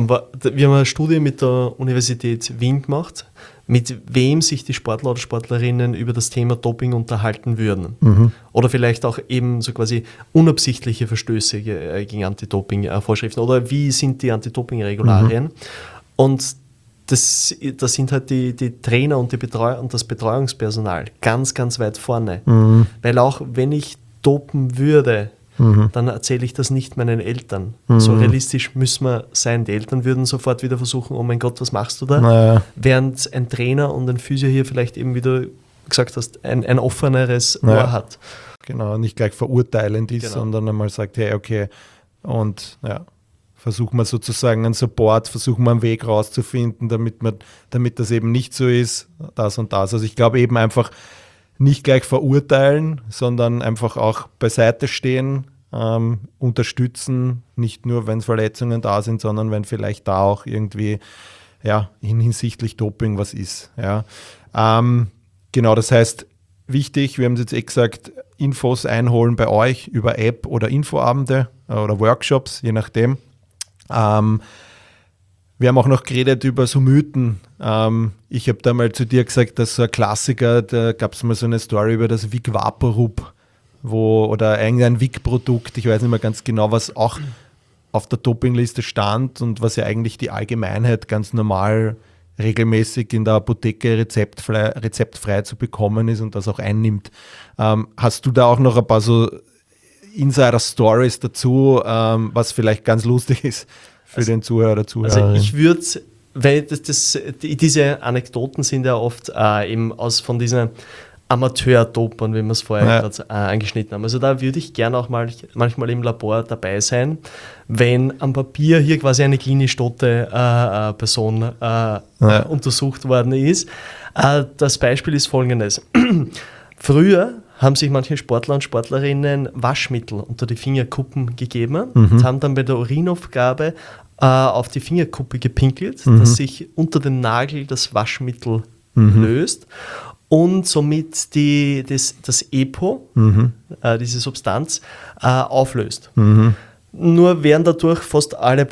wir haben eine Studie mit der Universität Wien gemacht, mit wem sich die Sportler oder Sportlerinnen über das Thema Doping unterhalten würden. Mhm. Oder vielleicht auch eben so quasi unabsichtliche Verstöße gegen Anti-Doping-Vorschriften oder wie sind die Anti-Doping-Regularien. Mhm. Und das, das sind halt die, die Trainer und, die Betreu und das Betreuungspersonal ganz, ganz weit vorne. Mhm. Weil auch wenn ich dopen würde, mhm. dann erzähle ich das nicht meinen Eltern. Mhm. So realistisch müssen wir sein. Die Eltern würden sofort wieder versuchen, oh mein Gott, was machst du da? Naja. Während ein Trainer und ein Physio hier vielleicht eben, wie du gesagt hast, ein, ein offeneres naja. Ohr hat. Genau, nicht gleich verurteilend ist, Genau. sondern einmal sagt, hey, okay, und ja, versuchen wir sozusagen einen Support, versuchen wir einen Weg rauszufinden, damit, man, damit das eben nicht so ist, das und das. Also ich glaube eben einfach nicht gleich verurteilen, sondern einfach auch beiseite stehen, ähm, unterstützen, nicht nur, wenn Verletzungen da sind, sondern wenn vielleicht da auch irgendwie ja, hinsichtlich Doping was ist. Ja. Ähm, genau, das heißt, wichtig, wir haben es jetzt eh gesagt, Infos einholen bei euch über App oder Infoabende oder Workshops, je nachdem. Ähm, wir haben auch noch geredet über so Mythen. Ähm, ich habe da mal zu dir gesagt, dass so ein Klassiker, da gab es mal so eine Story über das Vic Vaporub, wo, oder irgendein Vic-Produkt, ich weiß nicht mehr ganz genau, was auch auf der Dopingliste stand und was ja eigentlich die Allgemeinheit ganz normal regelmäßig in der Apotheke rezeptfrei, rezeptfrei zu bekommen ist und das auch einnimmt. Ähm, hast du da auch noch ein paar so Insider-Stories dazu, ähm, was vielleicht ganz lustig ist für also, den Zuhörer, Zuhörerin? Also ich würde, weil das, das, die, diese Anekdoten sind ja oft äh, eben aus von diesen Amateur-Dopern, wie wir es vorher ja. gerade äh, angeschnitten haben. Also da würde ich gerne auch mal manchmal im Labor dabei sein, wenn am Papier hier quasi eine klinisch tote äh, äh, Person äh, ja. untersucht worden ist. Äh, das Beispiel ist folgendes. Früher haben sich manche Sportler und Sportlerinnen Waschmittel unter die Fingerkuppen gegeben mhm. und haben dann bei der Urinaufgabe äh, auf die Fingerkuppe gepinkelt, mhm. dass sich unter dem Nagel das Waschmittel mhm. löst und somit die, das, das EPO, mhm. äh, diese Substanz, äh, auflöst. Mhm. Nur werden dadurch fast alle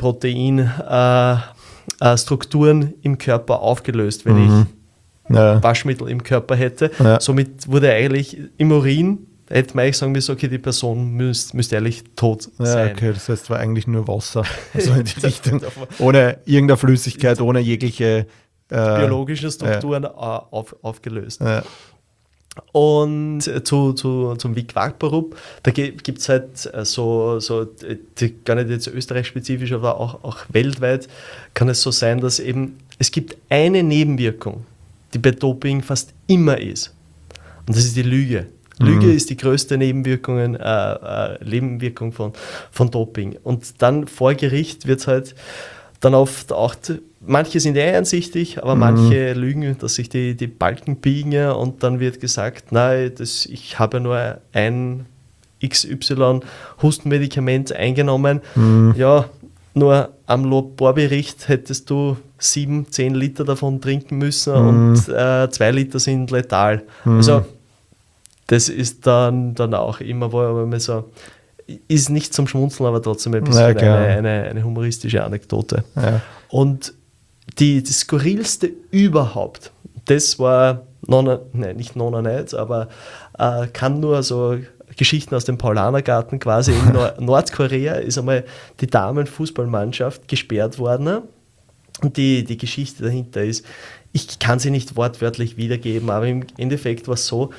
Proteinstrukturen äh, äh, im Körper aufgelöst, wenn mhm. ich Ja. Waschmittel im Körper hätte. Ja. Somit wurde eigentlich im Urin, hätte man eigentlich sagen müssen, okay, die Person müsste, müsste eigentlich tot ja, sein. Okay, das heißt, es war eigentlich nur Wasser, also in die Richtung, ohne irgendeine Flüssigkeit, ohne jegliche äh, biologische Strukturen ja. auf, aufgelöst. Ja. Und zu, zu, zum Vic Vaporub, da gibt es halt so, so die, gar nicht jetzt österreichspezifisch, aber auch, auch weltweit kann es so sein, dass eben es gibt eine Nebenwirkung, die bei Doping fast immer ist. Und das ist die Lüge. Lüge mhm. ist die größte Nebenwirkung, äh, äh, Nebenwirkung von, von Doping. Und dann vor Gericht wird es halt dann oft auch, manche sind eher einsichtig, aber mhm. manche lügen, dass sich die, die Balken biegen und dann wird gesagt, nein, das, ich habe nur ein X Y Hustenmedikament eingenommen. Mhm. Ja, nur am Laborbericht hättest du sieben, zehn Liter davon trinken müssen mhm. und äh, zwei Liter sind letal. Mhm. Also das ist dann, dann auch immer, wo man so, ist nicht zum Schmunzeln, aber trotzdem ein bisschen ja, eine, eine, eine humoristische Anekdote. Ja. Und die, die skurrilste überhaupt, das war, non, nein, nicht Nona Nights, aber äh, kann nur so Geschichten aus dem Paulanergarten quasi. In Nord- Nordkorea ist einmal die Damenfußballmannschaft gesperrt worden. Und die, die Geschichte dahinter ist, ich kann sie nicht wortwörtlich wiedergeben, aber im Endeffekt war es so,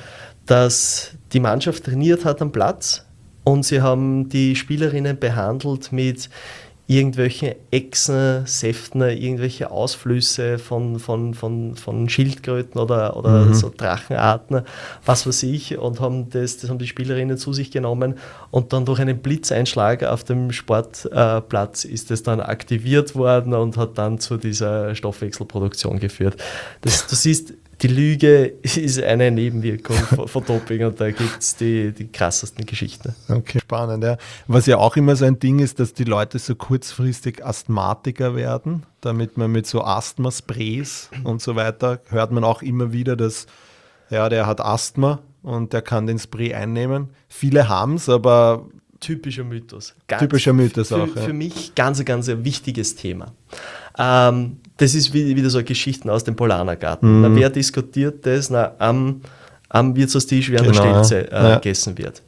dass die Mannschaft trainiert hat am Platz und sie haben die Spielerinnen behandelt mit irgendwelchen Echsen, Säften, irgendwelche Ausflüsse von, von, von, von Schildkröten oder, oder mhm. so Drachenarten, was weiß ich, und haben das, das haben die Spielerinnen zu sich genommen und dann durch einen Blitzeinschlag auf dem Sportplatz äh, ist das dann aktiviert worden und hat dann zu dieser Stoffwechselproduktion geführt. Das, du siehst, die Lüge ist eine Nebenwirkung von, von Doping und da gibt es die, die krassesten Geschichten. Okay, spannend. Ja. Was ja auch immer so ein Ding ist, dass die Leute so kurzfristig Asthmatiker werden, damit man mit so Asthma-Sprays und so weiter, hört man auch immer wieder, dass ja, der hat Asthma und der kann den Spray einnehmen. Viele haben es, aber... Typischer Mythos. Ganz typischer Mythos für, auch. Ja. Für mich ganz, ganz ein wichtiges Thema. Ähm, das ist wie, wieder so Geschichten aus dem Polanergarten. Mhm. Na, wer diskutiert das? Na, am, am Wirtshaustisch, während genau. der Stelze äh, ja. gegessen wird.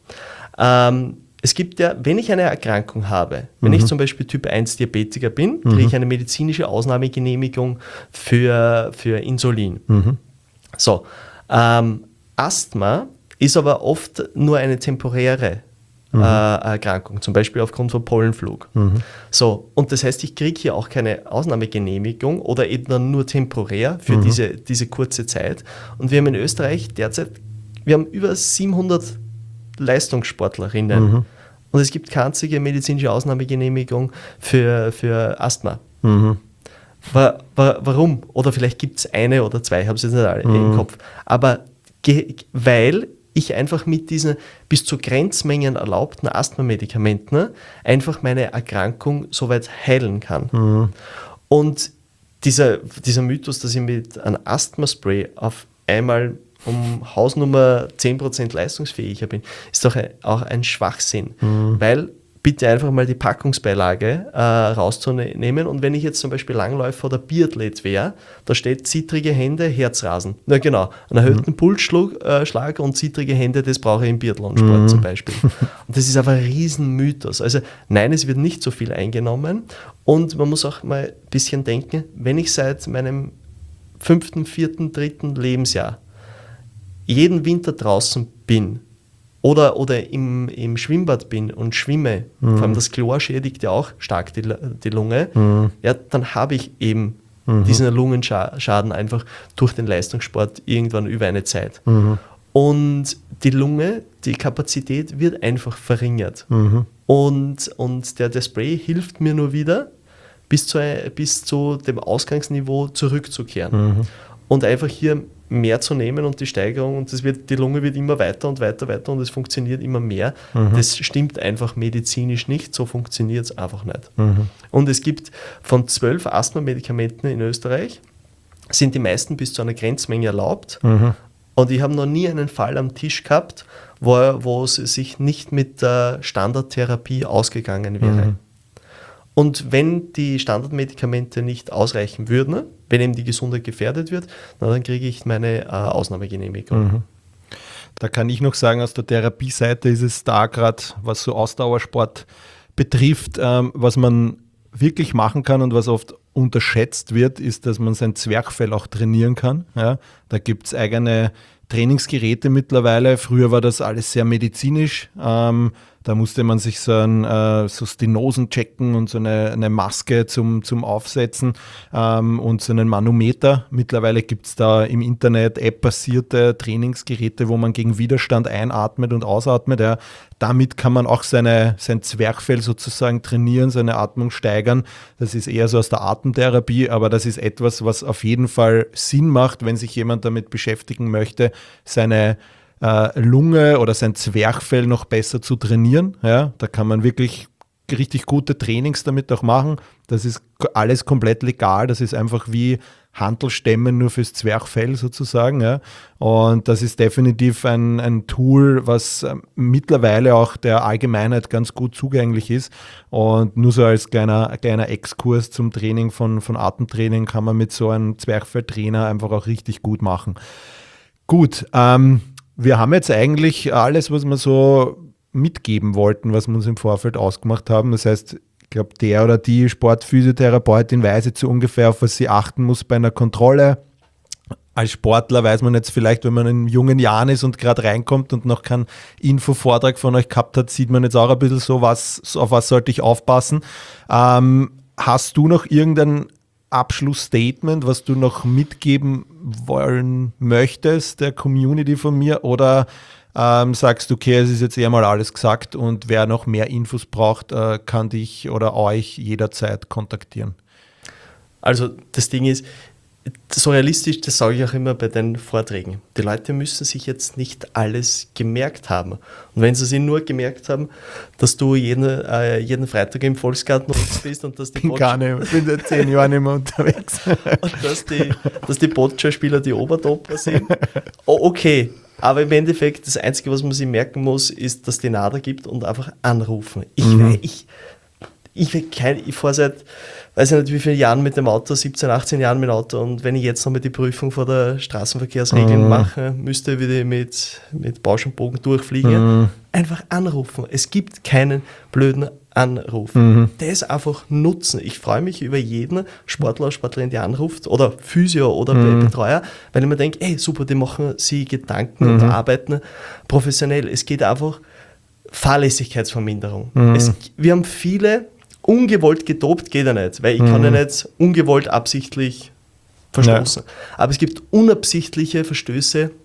Ähm, es gibt ja, wenn ich eine Erkrankung habe, wenn mhm. ich zum Beispiel Typ eins Diabetiker bin, kriege mhm. ich eine medizinische Ausnahmegenehmigung für, für Insulin. Mhm. So, ähm, Asthma ist aber oft nur eine temporäre Mhm. Erkrankung, zum Beispiel aufgrund von Pollenflug. Mhm. So, und das heißt, ich kriege hier auch keine Ausnahmegenehmigung oder eben dann nur temporär für mhm. diese, diese kurze Zeit. Und wir haben in Österreich derzeit, wir haben über siebenhundert Leistungssportlerinnen. Mhm. und es gibt keine einzige medizinische Ausnahmegenehmigung für, für Asthma. Mhm. Wa- wa- warum? Oder vielleicht gibt es eine oder zwei, ich habe es jetzt nicht alle Mhm. im Kopf. Aber ge- weil ich einfach mit diesen bis zu Grenzmengen erlaubten Asthma-Medikamenten einfach meine Erkrankung soweit heilen kann. Mhm. Und dieser, dieser Mythos, dass ich mit einem Asthma-Spray auf einmal um Hausnummer zehn Prozent leistungsfähiger bin, ist doch ein, auch ein Schwachsinn. Mhm. Weil bitte einfach mal die Packungsbeilage äh, rauszunehmen. Und wenn ich jetzt zum Beispiel Langläufer oder Biathlet wäre, da steht zittrige Hände, Herzrasen. Na genau, einen erhöhten mhm. Pulsschlag äh, Schlag und zittrige Hände, das brauche ich im Biathlonsport mhm. zum Beispiel. Und das ist aber ein Riesenmythos. Also nein, es wird nicht so viel eingenommen. Und man muss auch mal ein bisschen denken, wenn ich seit meinem fünften, vierten, dritten Lebensjahr jeden Winter draußen bin, Oder, oder im, im Schwimmbad bin und schwimme, mhm. vor allem das Chlor schädigt ja auch stark die, die Lunge, mhm. ja, dann habe ich eben mhm. diesen Lungenschaden einfach durch den Leistungssport irgendwann über eine Zeit. Mhm. Und die Lunge, die Kapazität wird einfach verringert. Mhm. Und, und der, der Spray hilft mir nur wieder, bis zu, bis zu dem Ausgangsniveau zurückzukehren. Mhm. Und einfach hier mehr zu nehmen und die Steigerung und das wird, die Lunge wird immer weiter und weiter, weiter und es funktioniert immer mehr. Mhm. Das stimmt einfach medizinisch nicht, so funktioniert es einfach nicht. Mhm. Und es gibt von zwölf Asthma-Medikamenten in Österreich, sind die meisten bis zu einer Grenzmenge erlaubt. Mhm. Und ich habe noch nie einen Fall am Tisch gehabt, wo, wo es sich nicht mit der Standardtherapie ausgegangen wäre. Mhm. Und wenn die Standardmedikamente nicht ausreichen würden, wenn eben die Gesundheit gefährdet wird, na, dann kriege ich meine äh, Ausnahmegenehmigung. Mhm. Da kann ich noch sagen, aus der Therapieseite ist es da gerade, was so Ausdauersport betrifft, ähm, was man wirklich machen kann und was oft unterschätzt wird, ist, dass man sein Zwerchfell auch trainieren kann. Ja? Da gibt es eigene Trainingsgeräte mittlerweile. Früher war das alles sehr medizinisch. Ähm, da musste man sich so, ein, äh, so Stenosen checken und so eine, eine Maske zum, zum Aufsetzen ähm, und so einen Manometer. Mittlerweile gibt es da im Internet App-basierte Trainingsgeräte, wo man gegen Widerstand einatmet und ausatmet. Ja. Damit kann man auch seine, sein Zwerchfell sozusagen trainieren, seine Atmung steigern. Das ist eher so aus der Atemtherapie, aber das ist etwas, was auf jeden Fall Sinn macht, wenn sich jemand damit beschäftigen möchte, seine äh, Lunge oder sein Zwerchfell noch besser zu trainieren. Ja, da kann man wirklich richtig gute Trainings damit auch machen. Das ist alles komplett legal. Das ist einfach wie Hantelstämmen nur fürs Zwerchfell sozusagen. Ja. Und das ist definitiv ein, ein Tool, was äh, mittlerweile auch der Allgemeinheit ganz gut zugänglich ist. Und nur so als kleiner, kleiner Exkurs zum Training von, von Atemtraining kann man mit so einem Zwerchfelltrainer einfach auch richtig gut machen. Gut, ähm, wir haben jetzt eigentlich alles, was wir so mitgeben wollten, was wir uns im Vorfeld ausgemacht haben. Das heißt, ich glaube, der oder die Sportphysiotherapeutin weiß jetzt so ungefähr, auf was sie achten muss bei einer Kontrolle. Als Sportler weiß man jetzt vielleicht, wenn man in jungen Jahren ist und gerade reinkommt und noch keinen Infovortrag von euch gehabt hat, sieht man jetzt auch ein bisschen so, was, auf was sollte ich aufpassen. Ähm, hast du noch irgendein Abschlussstatement, was du noch mitgeben wollen möchtest der Community von mir, oder ähm, sagst du, okay, es ist jetzt eher mal alles gesagt und wer noch mehr Infos braucht, äh, kann dich oder euch jederzeit kontaktieren? Also das Ding ist, so realistisch, das sage ich auch immer bei den Vorträgen. Die Leute müssen sich jetzt nicht alles gemerkt haben. Und wenn sie sich nur gemerkt haben, dass du jeden, äh, jeden Freitag im Volksgarten bist und dass die bin gar nicht, bin seit zehn Jahren nicht mehr unterwegs. Und dass die, dass die Boccia-Spieler die Obertopper sind. Oh, okay, aber im Endeffekt, das Einzige, was man sich merken muss, ist, dass die NADA gibt und einfach anrufen. Ich, mhm. ich, ich, ich, ich fahre seit, weiß ich nicht wie viele Jahren mit dem Auto, siebzehn, achtzehn Jahren mit dem Auto, und wenn ich jetzt noch mal die Prüfung vor der Straßenverkehrsregeln mhm. mache, müsste wieder mit, mit Bausch und Bogen durchfliegen. Mhm. Einfach anrufen. Es gibt keinen blöden Anruf. Mhm. Das einfach nutzen. Ich freue mich über jeden Sportler, Sportlerin, die anruft, oder Physio oder mhm. Betreuer, weil ich mir denke, ey, super, die machen sich Gedanken mhm. und arbeiten professionell. Es geht einfach Fahrlässigkeitsverminderung. Mhm. Es, wir haben viele ungewollt gedopt, geht ja nicht, weil ich mhm. kann ja nicht ungewollt absichtlich verstoßen. Ja. Aber es gibt unabsichtliche Verstöße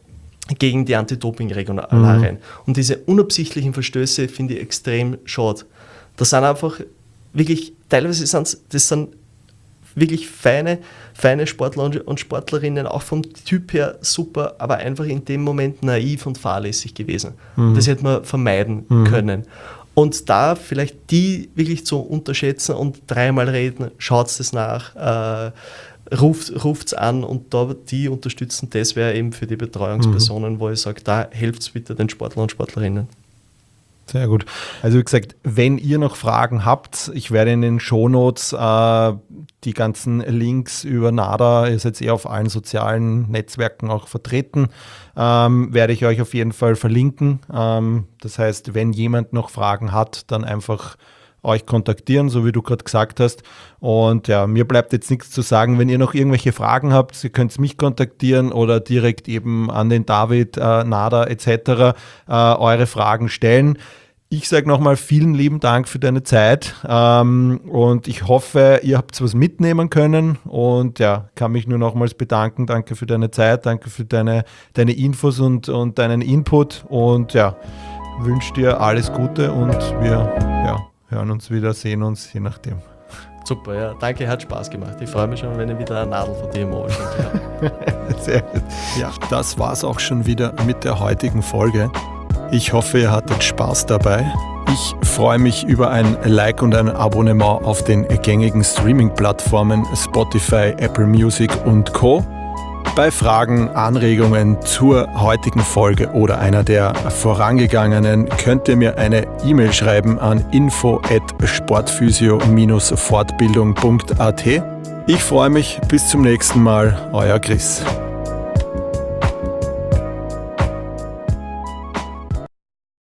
gegen die Anti-Doping-Regularien. Mhm. Und diese unabsichtlichen Verstöße finde ich extrem schade. Das sind einfach wirklich, teilweise sind das sind wirklich feine, feine Sportler und Sportlerinnen, auch vom Typ her super, aber einfach in dem Moment naiv und fahrlässig gewesen. Mhm. Das hätte man vermeiden mhm. können. Und da vielleicht die wirklich zu unterschätzen und dreimal reden, schaut es nach, äh, ruft es an und da die unterstützen, das wäre eben für die Betreuungspersonen, mhm. wo ich sage, da helft bitte den Sportlern und Sportlerinnen. Sehr gut. Also wie gesagt, wenn ihr noch Fragen habt, ich werde in den Shownotes äh, die ganzen Links über NADA, ihr seid eh auf allen sozialen Netzwerken auch vertreten, ähm, werde ich euch auf jeden Fall verlinken. Ähm, das heißt, wenn jemand noch Fragen hat, dann einfach euch kontaktieren, so wie du gerade gesagt hast. Und ja, mir bleibt jetzt nichts zu sagen. Wenn ihr noch irgendwelche Fragen habt, ihr könnt mich kontaktieren oder direkt eben an den David, äh, NADA et cetera äh, eure Fragen stellen. Ich sage nochmal vielen lieben Dank für deine Zeit ähm, und ich hoffe, ihr habt was mitnehmen können und ja, kann mich nur nochmals bedanken. Danke für deine Zeit, danke für deine, deine Infos und, und deinen Input und ja, wünsche dir alles Gute und wir ja, hören uns wieder, sehen uns, je nachdem. Super, ja, danke, hat Spaß gemacht. Ich freue mich schon, wenn ich wieder eine Nadel von dir im Ohr habe. Sehr gut. Ja, das war's auch schon wieder mit der heutigen Folge. Ich hoffe, ihr hattet Spaß dabei. Ich freue mich über ein Like und ein Abonnement auf den gängigen Streaming-Plattformen Spotify, Apple Music und Co. Bei Fragen, Anregungen zur heutigen Folge oder einer der vorangegangenen könnt ihr mir eine E-Mail schreiben an info at sportphysio dash fortbildung punkt a t. Ich freue mich, bis zum nächsten Mal, euer Chris.